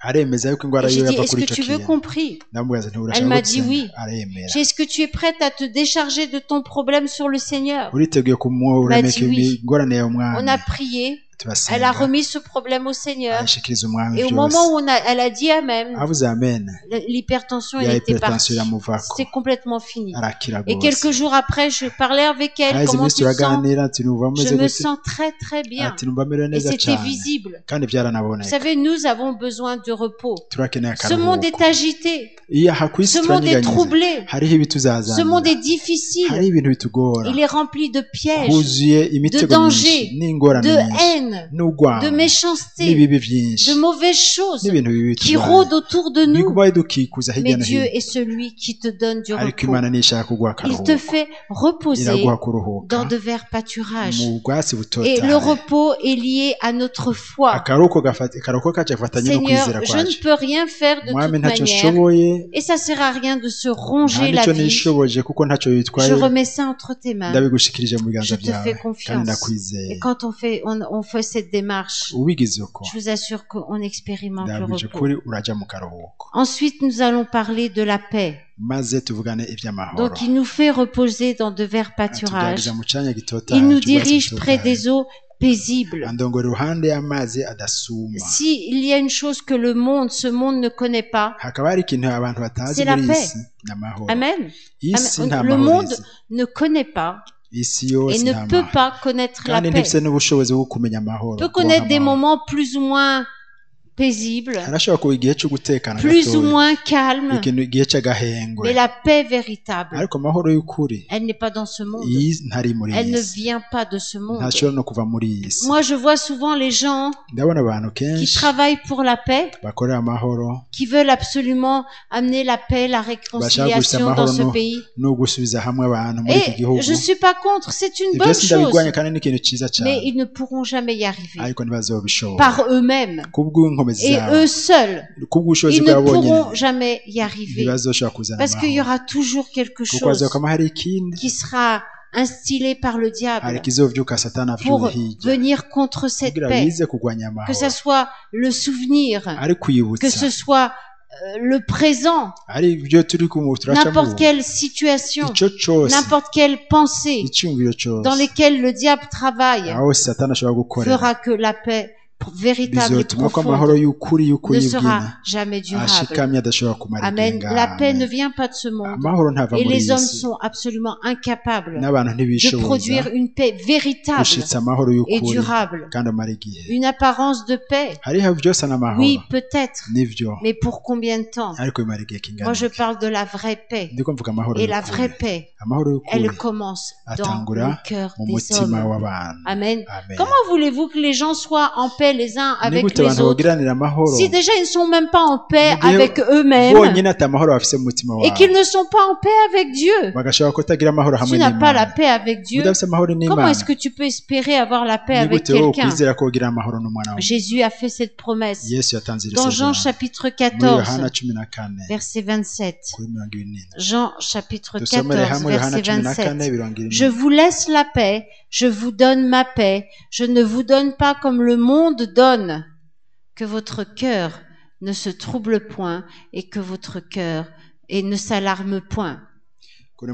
aremeza yuko ingwara Et j'ai yiwe dit, yava est-ce kuri que ico tu veux kintu compris? ndamubaza nti Elle urashaka m'a dit gusenga oui. aremera J'ai dit, est-ce que tu es prête à te décharger de ton problème sur le Seigneur? uriteguye kumuremeka dit oui. ingorane yawe On umwami a prié. Elle a turasenga remis ce problème au Seigneur. ayishikiriza umwami Et au byose moment où elle a dit Amen, avuze amen l'hypertension, ya elle était hypertension partie. iramuvako C'était complètement fini. arakira Et quelques rwose jours après, je parlais avec elle. haheze Comment iminsi tu te sens? turaganira ati numva Je mumeze me gute sens très très bien. ati numva merewe Et neza c'était cyane visible. kandi Vous byaranaboneka savez, nous avons besoin de repos. turakeneye Ce monde akaruhuko est agité. iyo aha ku isi Ce monde est turanyiganyiza troublé. hariho Ce ibituzazanira monde est hariho difficile. ibintu bitugora Il est rempli de pièges, huzuye imitego danger, myinshi n'ingorane de nyinshi haine, n'urwango de méchanceté, n'ibibi byinshi de mauvaises choses n'ibintu bibi qui bitugora rôdent autour de nous. biguma bidukikuza Mais hirya no Dieu hino est celui qui te donne du ariko repos. imana nishaka kuguha Il akaruhuko te fait reposer iraguha kuruhuka dans de verts pâturages. mu bwatsi Et butotahaye le repos est lié à notre foi. akaruhuko kacu gafatanye no Seigneur, kwizera je ne kwacu peux rien faire de mwami toute ntacyo manière. nshoboye Et ça sert à rien de se nta ronger la nicyo vie. nishoboje kuko ntacyo bitwaye Je remets ça entre tes mains. ndabigushikirije mu biganza Je te byawe fais kandi confiance. ndakwizeye Et quand on fait cette démarche, ubigize uko je vous assure qu'on expérimente le ndabwije repos. ukuri uraja mu karuhuko Ensuite, nous allons parler de la paix. maze tuvugane iby'amahoro Donc, il nous fait reposer dans de verts pâturages. atubyagiza mu cyanya gitotahaye Il nous cy'ubwatsi dirige près butotahaye. des eaux paisibles. andongora iruhande y'amazi adasuma S'il y a une chose que ce monde ne connaît pas, hakaba hari ikintu abantu batazi C'est la muri paix. isi ni amahoro Amen. isi Amen. nta Le mahoro monde izi. ne connaît pas isi et yose ne nta peut mahoro pas connaître la kandi paix. ntibise n'ubushobozi bwo kumenya amahoro Peut kubaha connaître des amahoro. moments plus ou moins paisibles, harashobora kuba igihe cyo gutekana plus ou gatoya moins calmes, igihe cy'agahengwe mais la paix véritable, ariko amahoro y'ukuri elle n'est pas dans ce monde. iyi ntari muri Elle iyi ne si vient pas de ce monde. ntashobora no kuva muri iyi si Moi, je vois souvent les gens ndabona abantu qui kenshi travaillent pour la paix, bakorera amahoro qui veulent absolument amener la paix, la réconciliation dans ce pays. no gusubiza hamwe abantu muri iki Et gihugu je suis pas contre, c'est une ibyo bonne sindabigwanya chose, kandi ni ikintu cyiza mais cyane ils ne pourront jamais y arriver ariko ntibazobishobora par eux-mêmes. kubw'inkomezi Et zabo eux seuls, kubw'ubushobozi ils ne bwabo bonyine pourront jamais y arriver. ntibazoshobora kuzana Parce qu'il y amahoro aura toujours quelque kuko chose hazokama hari ikindi qui sera instillé par le hari diable ikizovyuka satani pour avyuye hirya venir contre cette kugira paix. bize kurwanya Que ce amahoro soit le souvenir, ari que kwibutsa ce soit le présent, ari ibyo turi turacamo n'importe quelle situation, ico cose n'importe quelle pensée icyumviro cose dans lesquelles le diable travaille, aho satani ashobora gukorera fera que la paix véritable et bizotuma ko amahoro profonde y'ukuri y'ukuri ne y'ubwina sera jamais durable. ashikamye adashobora kumara Amen. igihe La paix ne ngahamwe vient pas de ce monde. amahoro ntava Et muri les iyi hommes si sont absolument incapables n'abantu de ntibishoboza produire une paix véritable gushitsa amahoro et y'ukuri durable. kandi amara igihe Une apparence de paix, hariho byose n'amahoro oui, peut-être, nivyo mais pour combien de temps? ariko bimara igihe kingana Moi, je iki? parle de la vraie paix. ndiko mvuga amahoro Et la y'ukuri vraie paix, amahoro y'ukuri elle commence dans atangura le cœur mu des mutima hommes. w'abantu Amen. amen Comment voulez-vous que les gens soient en paix les uns ni avec gute les abantu autres bogiranira amahoro si déjà ils ne sont même pas en paix Mu gihe avec eux-mêmes bonyine ati amahoro bafise mu mutima et wabo qu'ils ne sont pas en paix avec Dieu? bagashobora kutagira amahoro Si hamwe tu n'as pas la n'imana paix avec Dieu, udafise amahoro comment n'imana est-ce que tu peux espérer avoir la paix ni avec gute wowe quelqu'un? ukwizera ko wogira amahoro n'umwana wawe Jésus a fait cette promesse yesu yatanze iri dans Jean sezerano chapitre muri yohana 14, 14 verset 27. kuri 27 Jean chapitre dusomere 14, hamwe yohana verset 14 27. 27 Je vous laisse la paix, je vous donne ma paix, je ne vous donne pas comme le monde donne. Que votre cœur ne se trouble point et que votre cœur et ne s'alarme point. kuri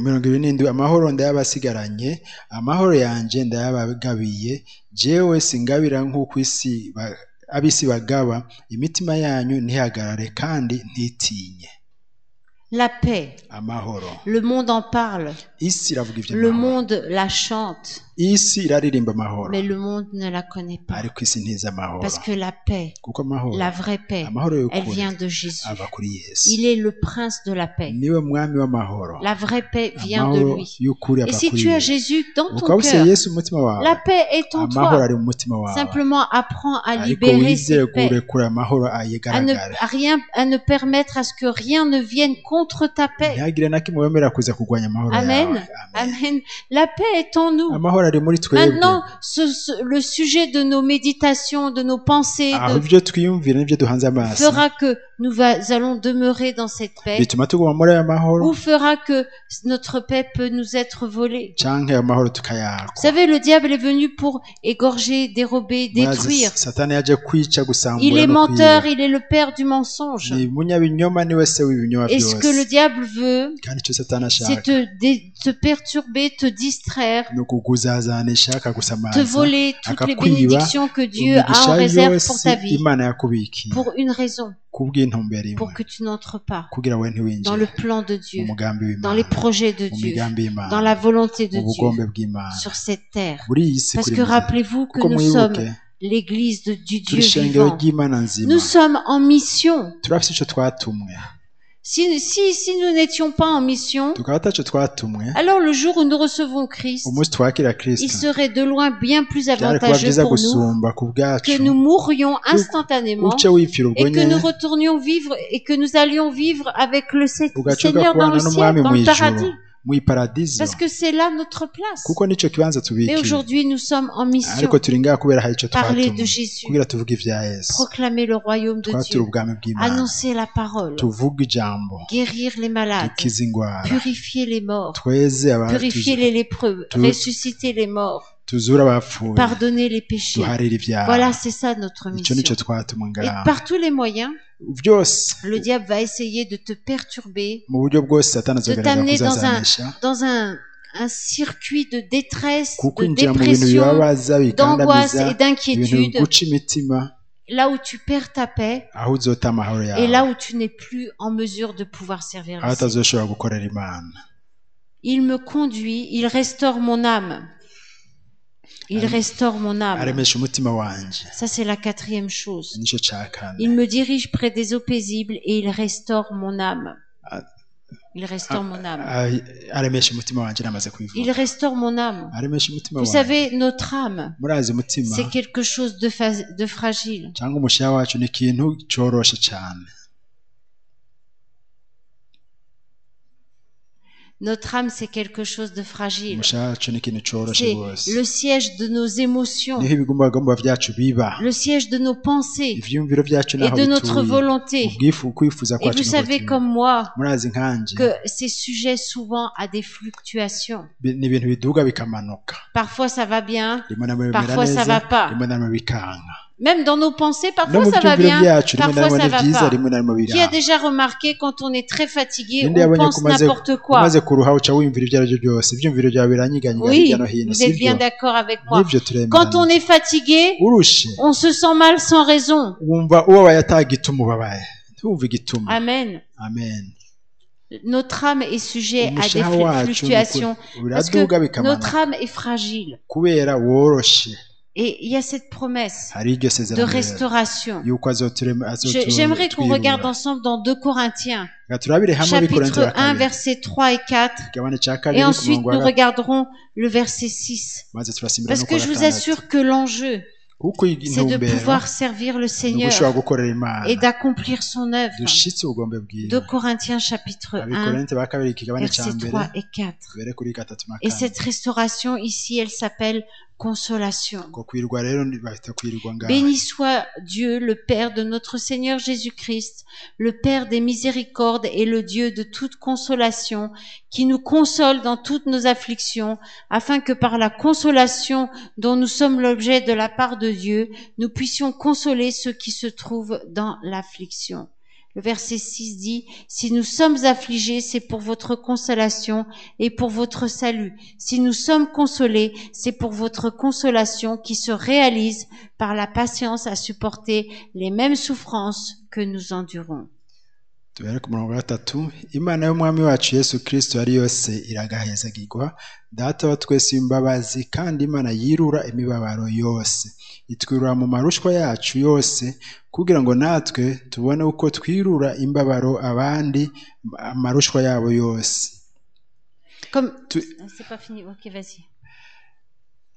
27 amahoro ndayabasigaranye amahoro yanje ndayabagabiye jewe singabira nk'uko isi abisi bagaba imitima yanyu ntihagarare kandi ntitinye La paix, amahoro le monde en parle, isi iravuga le iby'amahoro monde la chante, isi iraririmba amahoro mais le monde ne la connaît pas. ariko isi ntizi amahoro Parce que la paix, kuko amahoro la vraie paix, amahoro elle y'ukuri vient de Jésus. ava kuri yesu Il est le prince de la paix. niwe mwami w'amahoro La vraie paix vient de amahoro lui. y'ukuri Et ava si kuri tu as yesu Jésus dans ukaba ton ufite cœur, yesu mu mutima wawe la paix est en amahoro toi. ari mu mutima wawe Simplement apprends à ariko libérer wizere cette paix, kurekura amahoro ayigaragare à ne permettre à ce que rien ne vienne contre ta paix. ntihagire na kimwe wemera kuza kurwanya amahoro Amen. yawe Amen. La paix est en nous. amahoro amahoro ari muri twebwe. Maintenant, le sujet de nos méditations, de nos pensées, aho ibyo twiyumvira n'ibyo duhanze amaso fera que nous allons demeurer dans cette paix, bituma tuguma muri aya mahoro, ou fera que notre paix peut nous être volée. canke ayo mahoro tukayakwa. Vous savez, le diable est venu pour égorger, dérober, détruire. Satani yaje kwica, gusambura, il est menteur, il est le père du mensonge. ni munyabinyoma, ni wese w'ibinyoma Et byose. ce que le diable veut, kandi icyo Satani c'est ashaka te perturber, te distraire, ni ukuguzazanisha, akagusamaza, te voler toutes les akakwiba bénédictions que Dieu a en réserve pour ta vie, Imana yakubikiye pour une raison, kubw'intumbero imwe, pour que tu n'entres pas kugira we dans ntiwinjire le plan de mu Dieu, mugambi w'Imana, dans les projets de mu Dieu, migambi y'Imana, dans la volonté de mu bugombe Dieu bw'Imana sur cette terre. muri iyi si. Parce kuri que iyi si. rappelez-vous que kuko nous mwibuke sommes l'église du turi Dieu ishengero vivant. ry'Imana nzima, Nous sommes en mission. turafite icyo twatumwe. Si nous n'étions pas en mission, tukaba ataco twatumwe, alors le jour où nous recevons Christ, umunsi twakira il Kristo serait de loin bien plus byari kuba avantageux byiza pour nous gusumba ku bwacu que nous mourrions instantanément uce wipfira ubwo et que nous nyene, retournions vivre et que nous allions vivre avec le ugacuka Seigneur dans kubana le ciel, n'umwami dans mu le ijuru, paradis. mu paradiso, Parce que c'est là notre place. kuko nico kibanza Mais tubikiye. aujourd'hui, nous sommes en mission. ariko turi ngaha kubera hari ico Parler twatumwe, de Jésus, kugira tuvuge ivya Yesu, proclamer le royaume de twature Dieu, ubwami bw'Imana, annoncer la parole, tuvuge ijambo, guérir les malades, dukize ingwara, purifier les morts, tweze purifier les lépreux, ressusciter les morts, tuzura abapfuye, pardonner les péchés. duharire ivyaha. Voilà, c'est ça notre ico mission. nico twatumwe Et ngaha. par tous les moyens, byose le diable va essayer de te perturber, mu buryo bwose Satani de azogerageza t'amener kuzazanisha, dans un circuit de détresse, kuko de injira mu bintu dépression, bibabaza d'angoisse bikandamiza, et ibintu d'inquiétude, biguca imitima, là où tu perds ta paix aho uzota amahoro et yawe, là où tu n'es plus en mesure de pouvoir servir aho le Seigneur. utazoshobora gukorera Imana. Il me conduit, il restaure mon âme. Il restaure mon âme. aremesha umutima wanje, Ça, c'est la quatrième chose. nico ca kane. Il me dirige près des eaux paisibles et il restaure mon âme. Il restaure mon âme. aremesha umutima wanje, namaze Il kubivuga, restaure mon âme. aremesha umutima Vous wanje. savez, notre âme, murazi umutima c'est quelque chose de fragile. cyangwa umushiha wacu ni ikintu coroshe cane. Notre âme, c'est quelque chose de fragile. umushiha wacu ni ikintu coroshe C'est rwose, le siège de nos émotions, niho ibigumbagumba vyacu biba, le siège de nos pensées ivyumviro vyacu et naho de notre bituye, volonté. kwifuza Et kwacu vous nuko savez turi. comme moi murazi nkanje que c'est sujet souvent à des fluctuations. ni ibintu biduga bikamanuka, Parfois ça va bien, rimwe na rimwe bimera parfois ça neza, va pas. rimwe na rimwe bikanka. Même dans nos pensées, no parfois mu ça va byumviro bien, vyacu rimwe na parfois rimwe ça ni va vyiza, pas. rimwe na rimwe Qui a biranga. déjà remarqué quand on est très fatigué, Ninde on yabonye pense ko umaze n'importe quoi. umaze kuruha uca wiyumvira ibyo arivyo byose, ivyumviro vyawe biranyiganyiga Oui, hirya no hino, vous êtes bien sivyo? d'accord avec moi. Nivyo turemera. Quand on est fatigué, urushe on se sent mal sans raison. wumva ubabaye atagituma ubabaye, ntiwumve igituma. Amen. Amen. Notre âme est sujet à des umushiha wacu fluctuations parce que biraduga bikamanuka notre âme est fragile. kubera woroshe. Et il y a cette promesse hari iryo de sezerano rero restauration. yuko J'aimerais qu'on regarde ensemble dans 2 Corinthiens, turabire hamwe Abikorintho chapitre ba 1, kabiri, versets 3 et 4. igabane ca Et kabiri ku ensuite, murongo nous wa regarderons le verset 6. maze turasimbira Parce no que je vous assure que l'enjeu, kuko c'est de intumbero pouvoir servir le ni Seigneur ugushobora gukorera Imana, et d'accomplir son œuvre. dushitse ubugombe 2 bwiwe. Corinthiens, chapitre 1, Abikorintho ba kabiri ikigabane ca versets mbere 3 et 4. bere kuri gatatu na Et kane. cette restauration ici, elle s'appelle consolation. ko kwirwa rero bahita kwirwa ngaha. Béni soit Dieu, le Père de notre Seigneur Jésus-Christ, le Père des miséricordes et le Dieu de toute consolation, qui nous console dans toutes nos afflictions, afin que par la consolation dont nous sommes l'objet de la part de Dieu, nous puissions consoler ceux qui se trouvent dans l'affliction. Le verset 6 dit, « Si nous sommes affligés, c'est pour votre consolation et pour votre salut. Si nous sommes consolés, c'est pour votre consolation qui se réalise par la patience à supporter les mêmes souffrances que nous endurons. » tubere ku murongo wa 3. Imana y'umwami wacu Yesu Kristo ari yose iragahezagirwa, data wa twese imbabazi, kandi Imana yirura imibabaro yose, itwirura mu marushwa yacu yose, kugira ngo natwe tubone uko twirura imbabaro abandi amarushwa yabo yose. Comme... C'est pas fini, ok, vas-y.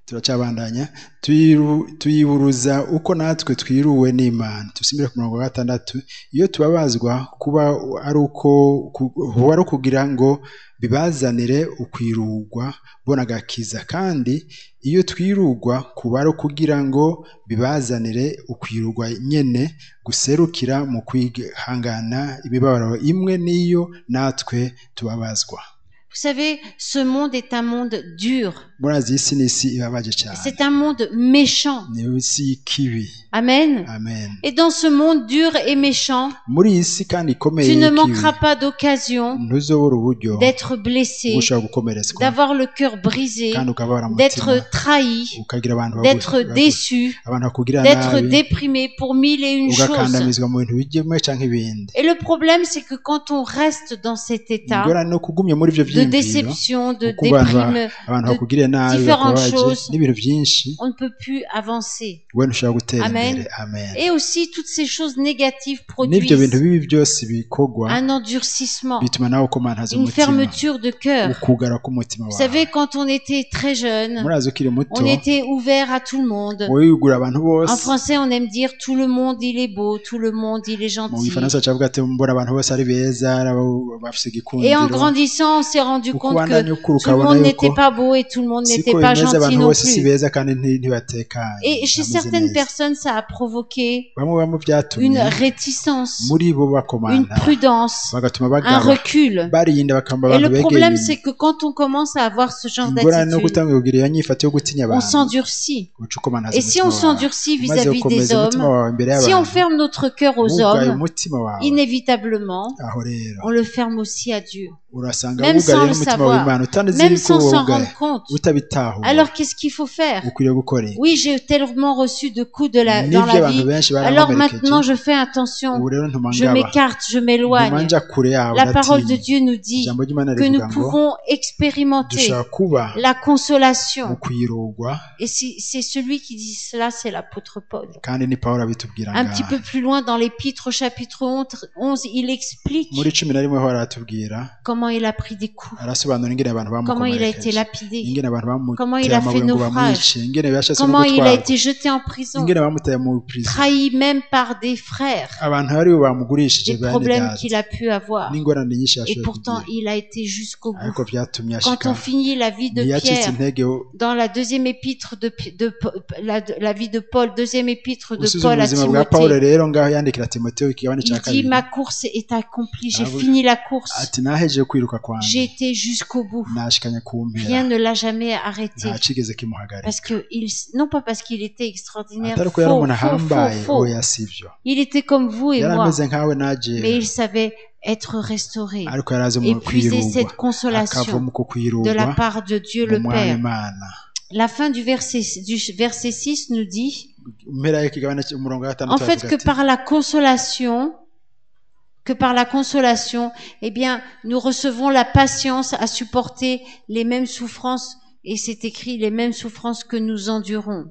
turacabandanya tuyiburuza uko natwe twiruwe n'Imana. Tusimire ku murongo wa 6. Iyo tubabazwa kuba ari uko kugira ngo bibazanire ukwirugwa bona gakiza, kandi iyo twirugwa kuba ari kugira ngo bibazanire ukwirugwa nyene guserukira mu kwihangana imibabaro imwe niyo natwe tubabazwa. Vous savez, ce monde est un monde dur. C'est un monde méchant. Amen. Amen. Et dans ce monde dur et méchant, tu ne manqueras pas d'occasion d'être blessé, d'avoir le cœur brisé, d'être trahi, d'être déçu, d'être déprimé pour 1001 choses. Et le problème, c'est que quand on reste dans cet état de déception, de déprime, de différentes choses, on ne peut plus avancer. Amen. Et aussi, toutes ces choses négatives produisent un endurcissement, une fermeture de cœur. Vous savez, quand on était très jeune, on était ouvert à tout le monde. En français, on aime dire tout le monde, il est beau, tout le monde, il est gentil. Et en grandissant, on s'est rendu compte que tout le monde n'était pas beau et tout le monde n'était pas gentil non plus. Et chez certaines personnes, ça a provoqué une réticence, une prudence, un recul. Et le problème, c'est que quand on commence à avoir ce genre d'attitude, on s'endurcit. Et si on s'endurcit vis-à-vis des hommes, si on ferme notre cœur aux hommes, inévitablement, on le ferme aussi à Dieu. Même sans le savoir, même sans s'en rendre compte. Alors qu'est-ce qu'il faut faire? Oui, j'ai tellement reçu de coups dans la vie. Alors maintenant je fais attention, je m'écarte, je m'éloigne. La parole de Dieu nous dit que nous pouvons expérimenter la consolation. Et c'est celui qui dit cela, c'est l'apôtre Paul. Un petit peu plus loin dans l'épître au chapitre 11, il explique comment il a pris des coups, comment il a été lapidé, comment il a fait naufrage, comment il a été jeté en prison, trahi même par des frères, des problèmes qu'il a pu avoir. Et pourtant, il a été jusqu'au bout. Quand on finit la vie de Pierre, dans la deuxième épître la vie de Paul, deuxième épître de Paul à Timothée, il dit, ma course est accomplie, j'ai fini la course. J'ai été jusqu'au bout. Rien ne l'a jamais arrêté. Non pas parce qu'il était extraordinaire, faux. Il était comme vous et moi, mais il savait être restauré et puiser cette consolation de la part de Dieu le Père. La fin du verset 6 nous dit, en fait, que par la consolation, eh bien, nous recevons la patience à supporter les mêmes souffrances, et c'est écrit les mêmes souffrances que nous endurons.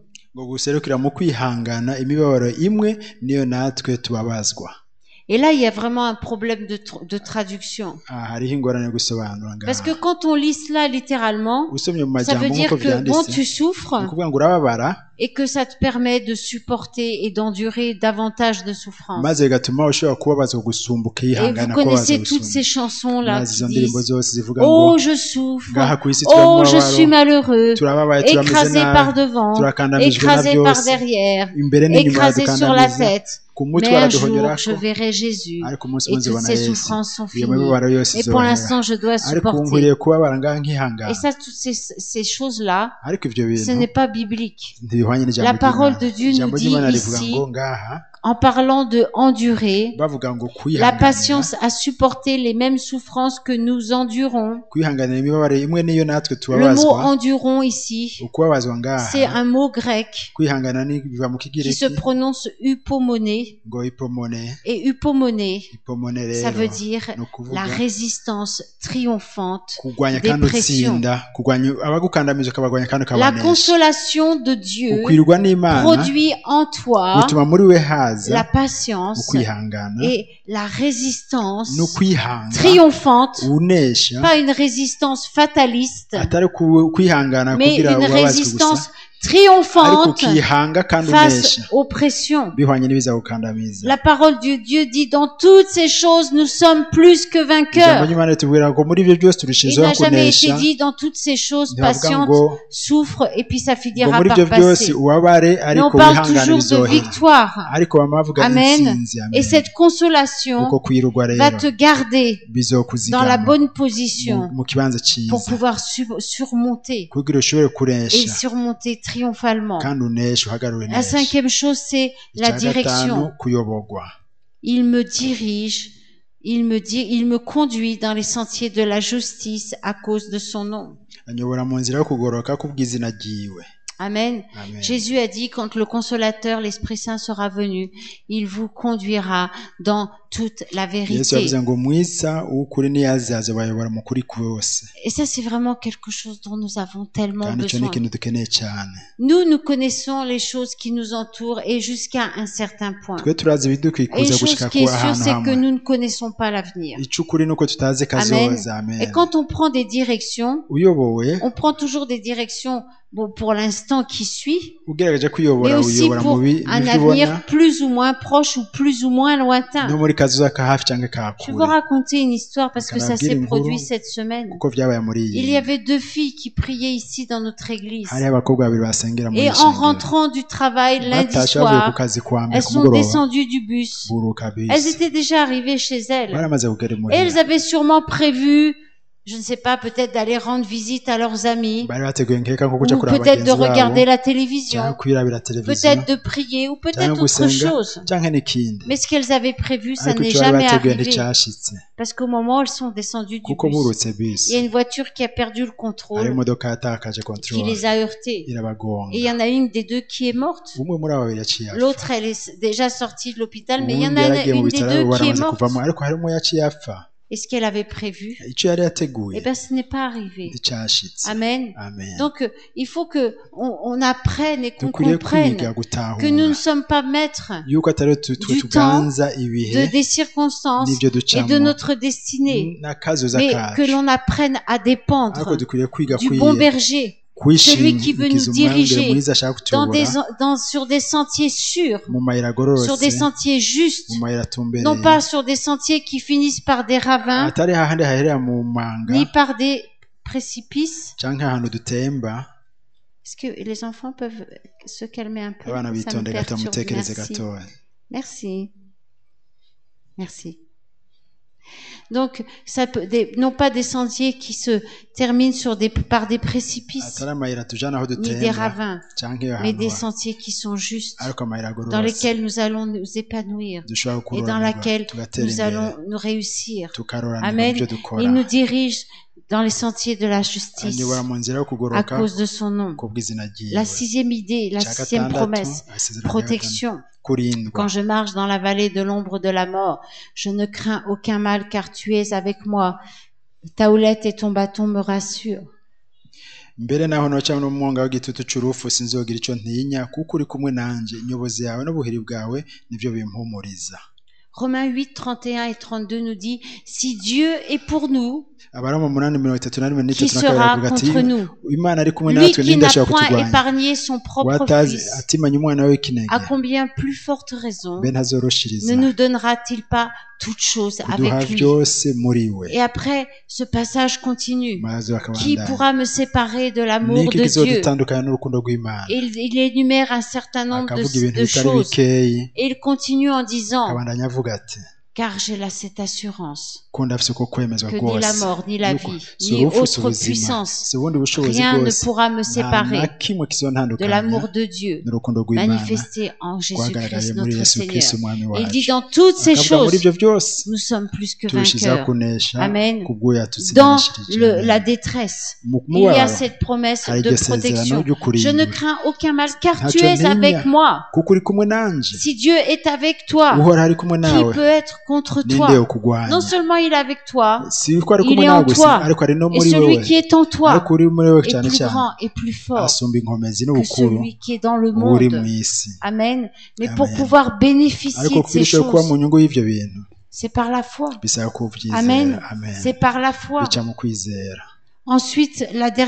Et là, il y a vraiment un problème de traduction. Parce que quand on lit cela littéralement, ça veut dire que bon, tu souffres et que ça te permet de supporter et d'endurer davantage de souffrance. Et vous connaissez toutes ces chansons-là qui disent « Oh, je souffre, oh, je suis malheureux, écrasé par devant, écrasé par derrière, écrasé sur la tête. Mais un jour, je verrai Jésus et toutes ces souffrances sont finies. Et pour l'instant, je dois supporter. » Et ça, toutes ces choses-là, ce n'est pas biblique. La parole de Dieu nous dit ici, en parlant de endurer, la patience à supporter les mêmes souffrances que nous endurons. Le mot endurons ici, c'est un mot grec qui se prononce hypomoné. Et hypomoné, ça veut dire la résistance triomphante des pressions. La consolation de Dieu produit en toi haza la patience ukwihangana et la résistance n'ukwihanga triomphante, unesha pas une résistance fataliste, atari kwihangana mais kugira une ubabazwe résistance gusa ariko triomphante ukihanga kandi face unesha aux pressions. bihwanye n'ibiza gukandamiza. La parole de Dieu dit dans toutes ces choses nous sommes plus que Ijambo vainqueurs. ry'Imana ritubwira ngo muri ibyo byose Il turushijeho n'a jamais été kunesha. dit dans toutes ces choses Ntibavuga patiente, ngo souffre et puis ça ngo finira muri par ibyo byose passer. ubabare Mais ariko on parle wihangane toujours de bizohera, victoire. ariko bama bavuga Amen. intsinzi. Et Amen. cette consolation Uko kwirugwa va rero te garder dans la bizokuzigama bonne position mu kibanza pour cyiza pouvoir surmonter kugira ushobore et kuresha surmonter triomphalement. kandi unesha uhagarure La nesha. cinquième chose, c'est la Icya gatanu direction. kuyobogwa. Il me dirige, il me conduit dans les sentiers de la justice à cause de son nom. anyobora mu nzira yo kugoroka kubw'izina ryiwe. Amen. Amen. Jésus a dit, quand le Consolateur, l'Esprit Saint sera venu, il vous conduira dans toute la Yesu vérité. yavuze ngo mwisa w'ukuri niyazaza bayobora mu kuri kwose, Et ça, c'est vraiment quelque chose dont nous avons tellement kandi icyo ni besoin. ikintu dukeneye cyane. Nous connaissons les choses qui nous entourent et jusqu'à un certain point. twe turazi Et ibidukikuza une chose gushika qui est kuba sûre, ahantu c'est que hamwe. nous ne connaissons pas l'avenir. icyo ukuri nuko tutazi kazoza. Amen. Et quand on prend des directions, uyobowe on prend toujours des directions, bon, pour l'instant qui suit, ugerageje mais kuyobora aussi uyobora pour mu un byo ubona avenir plus ou moins proche ou plus ou moins no lointain. muri kazoza ka hafi cyangwa ka Je vais vous kure, raconter une histoire parce que ça s'est Kanabwira produit inkuru cette semaine. kuko vyabaye muri Il iyi. y avait deux filles qui priaient ici dans notre église. hariho abakobwa babiri basengera muri Et iyi en shengero. rentrant du travail lundi batashe bavuye ku soir, kazi kuwa mbere elles ku sont mugoroba descendues du bus. buruka Elles bisi étaient déjà arrivées chez elles. baramaze kugera Et imuhira. elles avaient sûrement prévu, je ne sais pas, peut-être d'aller rendre visite à leurs amis, bari bateguye nkeka nko ou kuja kuraba peut-être de bagenzi babo regarder la cyangwa télévision, kwirabira televiziyo peut-être de prier, ou peut-être cyangwa autre gusenga chose. cyangwa n'ikindi, Mais ce qu'elles avaient prévu, ça ariko n'est icyo bari jamais bateguye arrivé. nticyashitse Parce qu'au moment où elles sont descendues du kuko bus, burutse il y a bisi une voiture qui a perdu le hari contrôle, imodoka yatakaje qui control les a heurtées. irabagonga. Et il y en a une des deux qui est morte. umwe muri abo babiri yaciye apfa. L'autre, elle est déjà sortie de l'hôpital, mais il y en uwundi a yaragiye mu une des bitaro deux qui est baramaze morte. kuvamo, ariko harimo yaciye apfa. Et ce qu'elle avait prévu, icyo yari yateguye eh ben, ce n'est pas arrivé. nticyashitse. Amen. Amen. Donc, il faut que on apprenne et qu'on dukwiriye comprenne kwiga que nous ne gutahura sommes pas maîtres yuko atari twe du tuganza ibihe des circonstances n'ibyo et de ducamo notre destinée, n'akazoza mais que kacu, l'on apprenne à ariko dépendre dukwiriye kwiga du bon berger, celui qui veut nous kwishingikiza umwambere diriger mwiza ashaka kutuyobora sur des sentiers sûrs, mu mayira sur agororotse, des sentiers justes, mu mayira atumbereye, non pas sur des sentiers qui finissent par des ravins, atari hahandi haherera mu manga ni par des précipices. cyangwa ahantu dutemba. Est-ce que les enfants peuvent se calmer un peu? abana Ça me bitonde gato perturbe. mutekereze Merci. gatoya. Merci. Merci. Donc, ça peut, non pas des sentiers qui se terminent par des précipices, atari amayira tujana aho ni des dutemba ravins, cyangwa iyo mais hantu des sentiers qui sont justes, ariko amayira dans agororotse lesquels nous allons nous épanouir dushobora et dans kuroranirwa laquelle tugatera nous imbere allons nous réussir. tukaroranirwa mu Amen. byo dukora. Il nous dirige dans les sentiers de la justice anyobora mu nzira yo à kugoroka cause de son nom. kubw'izina ryiwe. La sixième idée, la Icya sixième gatandatu, promesse, amasezerano ya protection. gatanu, kurindwa. Quand je marche dans la vallée de l'ombre de la mort, je ne crains aucun mal car tu es avec moi. Ta houlette et ton bâton me rassurent. mbere naho noca no mwonga w'igitutu c'urufu sinzogira ico ntinya kuko uri kumwe nanje, inyobozi yawe n'ubuhiri bwawe nivyo bimpumuriza. Romains 8, 31 et 32 nous dit, si Dieu est pour nous, Abaroma 8:31 qui sera contre nous? Imana ari kumwe Lui natwe qui ninde n'a ashobora point kuturwanya? épargné son propre watazi fils, atimanya umwana we w'ikinege, à combien plus forte raison be ntazoroshiriza ne nous donnera-t-il pas toutes choses kuduha avec lui? vyose muri we. Et après, ce passage continue. maze Qui bakabandanya pourra me séparer de l'amour niki de Dieu? kizodutandukanya n'urukundo rw'Imana? Et il énumère un certain nombre akavuga ibintu de bitari choses. bikeyi, Et il continue en disant, akabandanya avuga ati car j'ai là cette assurance ko ndafise uko kwemezwa que ni la rwose mort, ni la yuko vie, si ni urupfu si autre ubuzima puissance, si ubundi bushobozi rien ne bwose pourra me nta na séparer kimwe de kizontandukanya l'amour de Dieu n'urukundo rw'Imana manifesté en rwagaragaye Jésus-Christ muri notre Yesu Kristo Seigneur. umwami Et il dit wacu. dans toutes ces akavuga muri choses, ibyo byose nous sommes plus que turushizaho vainqueurs. kunesha Amen. kubwo Dans yatutsindanishirije. la détresse, mu il y a mubabaro cette promesse hari de iryo sezerano protection. ryo Je ne kurindwa crains aucun mal car Ntacyo tu es ntinya, avec moi. kuko uri kumwe nanje, Si Dieu est avec toi, uhora ari kumwe qui nawe, peut être contre ninde toi. yo kugwanya Non seulement il est avec toi, si ko ari il kumwe est nawe en gusa toi. ariko ari no Et muri celui wewe qui est en toi ariko uri muri wewe est cyane plus cyane grand et plus fort asumba inkomezi que n'ubukuru celui qui est dans le uri monde. mu isi Amen. Mais pour Amen. pouvoir bénéficier ariko de ces kugira kuba mu choses, nyungu y'ivyo bintu c'est par la foi. bisaba kuvyizera Amen. amen C'est par la foi. bica mu kwizera Ensuite,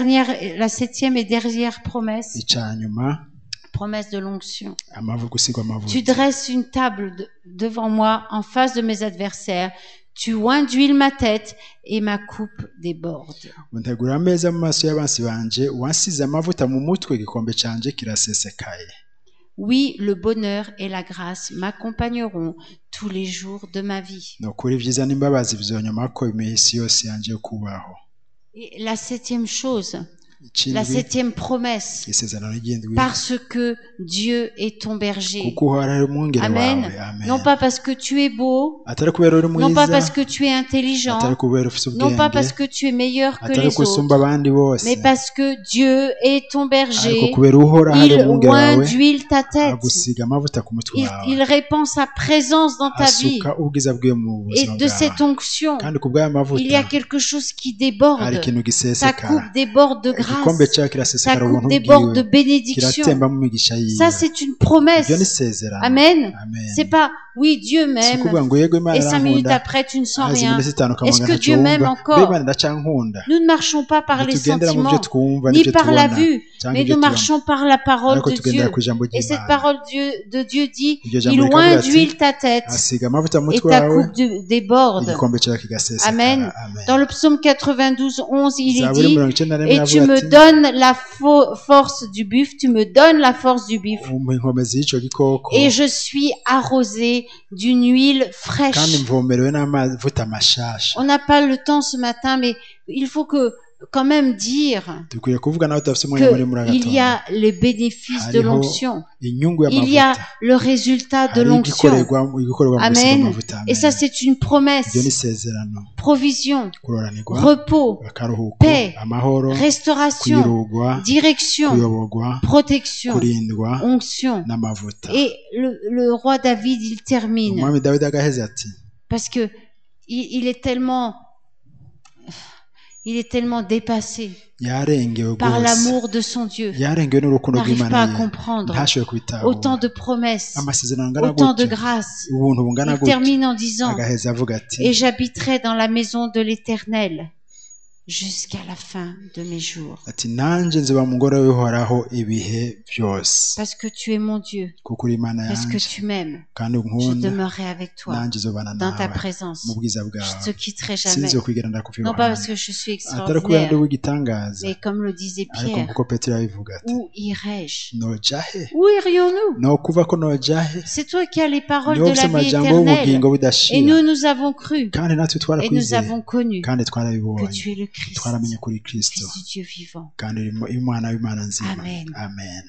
la septième et dernière promesse, icanyuma promesse de l'onction. gusigwa amavuta Tu dresses une table devant moi en face de mes adversaires. Tu oins d'huile ma tête et ma coupe déborde. untegura ameza mu maso y'abansi banje wansize amavuta mu mutwe igikombe canje kirasesekaye. Oui, le bonheur et la grâce m'accompagneront tous les jours de ma vie. nokuri vyiza n'imbabazi bizonyomako imisi yose yanje yo kubaho. Et la septième chose, Ikindi, la septième promesse, isezerano ry'indwi parce que Dieu est ton berger. kuko uhora ari umwungere Amen. wawe amen Non pas parce que tu es beau, atari kubera uri non pas parce mwiza que tu es intelligent, atari kubera ufise non pas parce ubwenge que tu es meilleur que atari les kusumba autres, abandi bose mais parce que Dieu est ton ariko berger. kubera uhora ari Il umwungere oint wawe d'huile ta tête. agusiga amavuta ku mutwe wawe Il répand sa présence dans ta vie. asuka ubwiza bwiwe mu Et buzima de cette bwawe onction, kandi ku bw'aya mavuta il y a quelque chose qui hari déborde. ikintu Ta giseseka coupe déborde de igikombe grâce. cyawe Ta kirasesekara coupe ubuntu déborde de bwiwe bénédiction. kiratemba mu migisha yiwe Ça, c'est une promesse. ibyo ni isezerano Amen. amen C'est pas, oui, Dieu si m'aime. ukuvuga ngo yego imana Et 5 minutes irankunda après, tu ne sens haza rien. iminsi itanu Est-ce ukamanga que ntacyo Dieu m'aime wumva encore? mbe imana ndacyankunda Nous ne marchons pas par les ntitugendera mu byo sentiments, twumva ni n'ibyo par la tubona vue, cyangwa mais ibyo nous tubona marchons par la parole ariko de tugendera Dieu. ku ijambo Et cette ry'imana parole de Dieu dit, iryo jambo il rikavuga oint ati d'huile ta tête asiga amavuta mu et mutwe ta wawe coupe déborde. igikombe cyawe kigasesekara Amen. Dans le psaume 92, 11, il est zaburi dit, 91 et tu aravuga me ati donnes la force du buffle, tu me donnes la force du buffle, umpa inkomezi y'icyo gikoko et je suis arrosé d'une huile kandi fraîche. mvomerewe n'amavuta mashasha On n'a pas le temps ce matin, mais il faut que quand même dire dukwiye kuvuga nawe tudafite umwanya muri muri qu'il y agatondo a les bénéfices de hariho l'onction. inyungu Il y a y'amavuta le résultat de hariho l'onction. igikorerwa mu gusiga Amen. amavuta Et ça, c'est une promesse. ibyo ni isezerano Provision, kuroranirwa repos, akaruhuko paix, amahoro restauration, kuyirugwa direction, kuyoborwa protection, kurindwa onction. n'amavuta Et le roi David, il termine umwami dawidi agaheze ati parce que il est tellement dépassé yarengewe par rwose l'amour de son Dieu. yarengewe n'urukundo N'arrive rw'imana pas à ye comprendre ntashoboye kubitahura autant de promesses, amasezerano angana autant de gutyo grâce. ubuntu bungana Il gutyo termine en disant, agaheza avuga ati et j'habiterai dans la maison de l'Éternel jusqu'à la fin de mes jours. ati nanjye nziba mu ngoro y'uhoraho ibihe byose Parce que tu es mon Dieu, kuko uri imana parce que yanjye tu m'aimes, kandi je unkunda demeurerai avec toi nanjye nzobana dans ta nawe présence. mu bwiza Je ne bwawe te quitterai jamais. sinzi kwigera ndakuva Non pas iwawe parce que je suis atari kubera ndi extraordinaire, w'igitangaza mais comme le disait ariko Pierre, kuko petero yabivuga ati où irai-je? noja he Où irions-nous? nokuva ko noja he C'est toi qui as les paroles niwo de ufite la vie amajambo y'ubugingo éternelle. Et budashira nous avons cru kandi natwe et nous twarakwizeye avons connu kandi que twarabibonye tu es le Christ, twaramenye kuri kristo Fils du Dieu vivant. kandi uri umwana w'imana nzima Amen. amen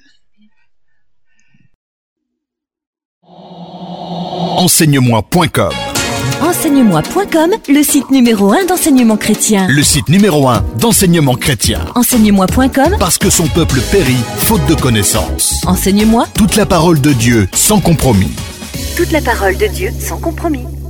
Enseigne-moi.com, Enseigne-moi.com, le site numéro 1 d'enseignement chrétien. le site numéro 1 d'enseignement chrétien. Enseigne-moi.com, Parce que son peuple périt faute de connaissance. enseigne-moi Toute la parole de Dieu sans compromis. toute la parole de Dieu sans compromis.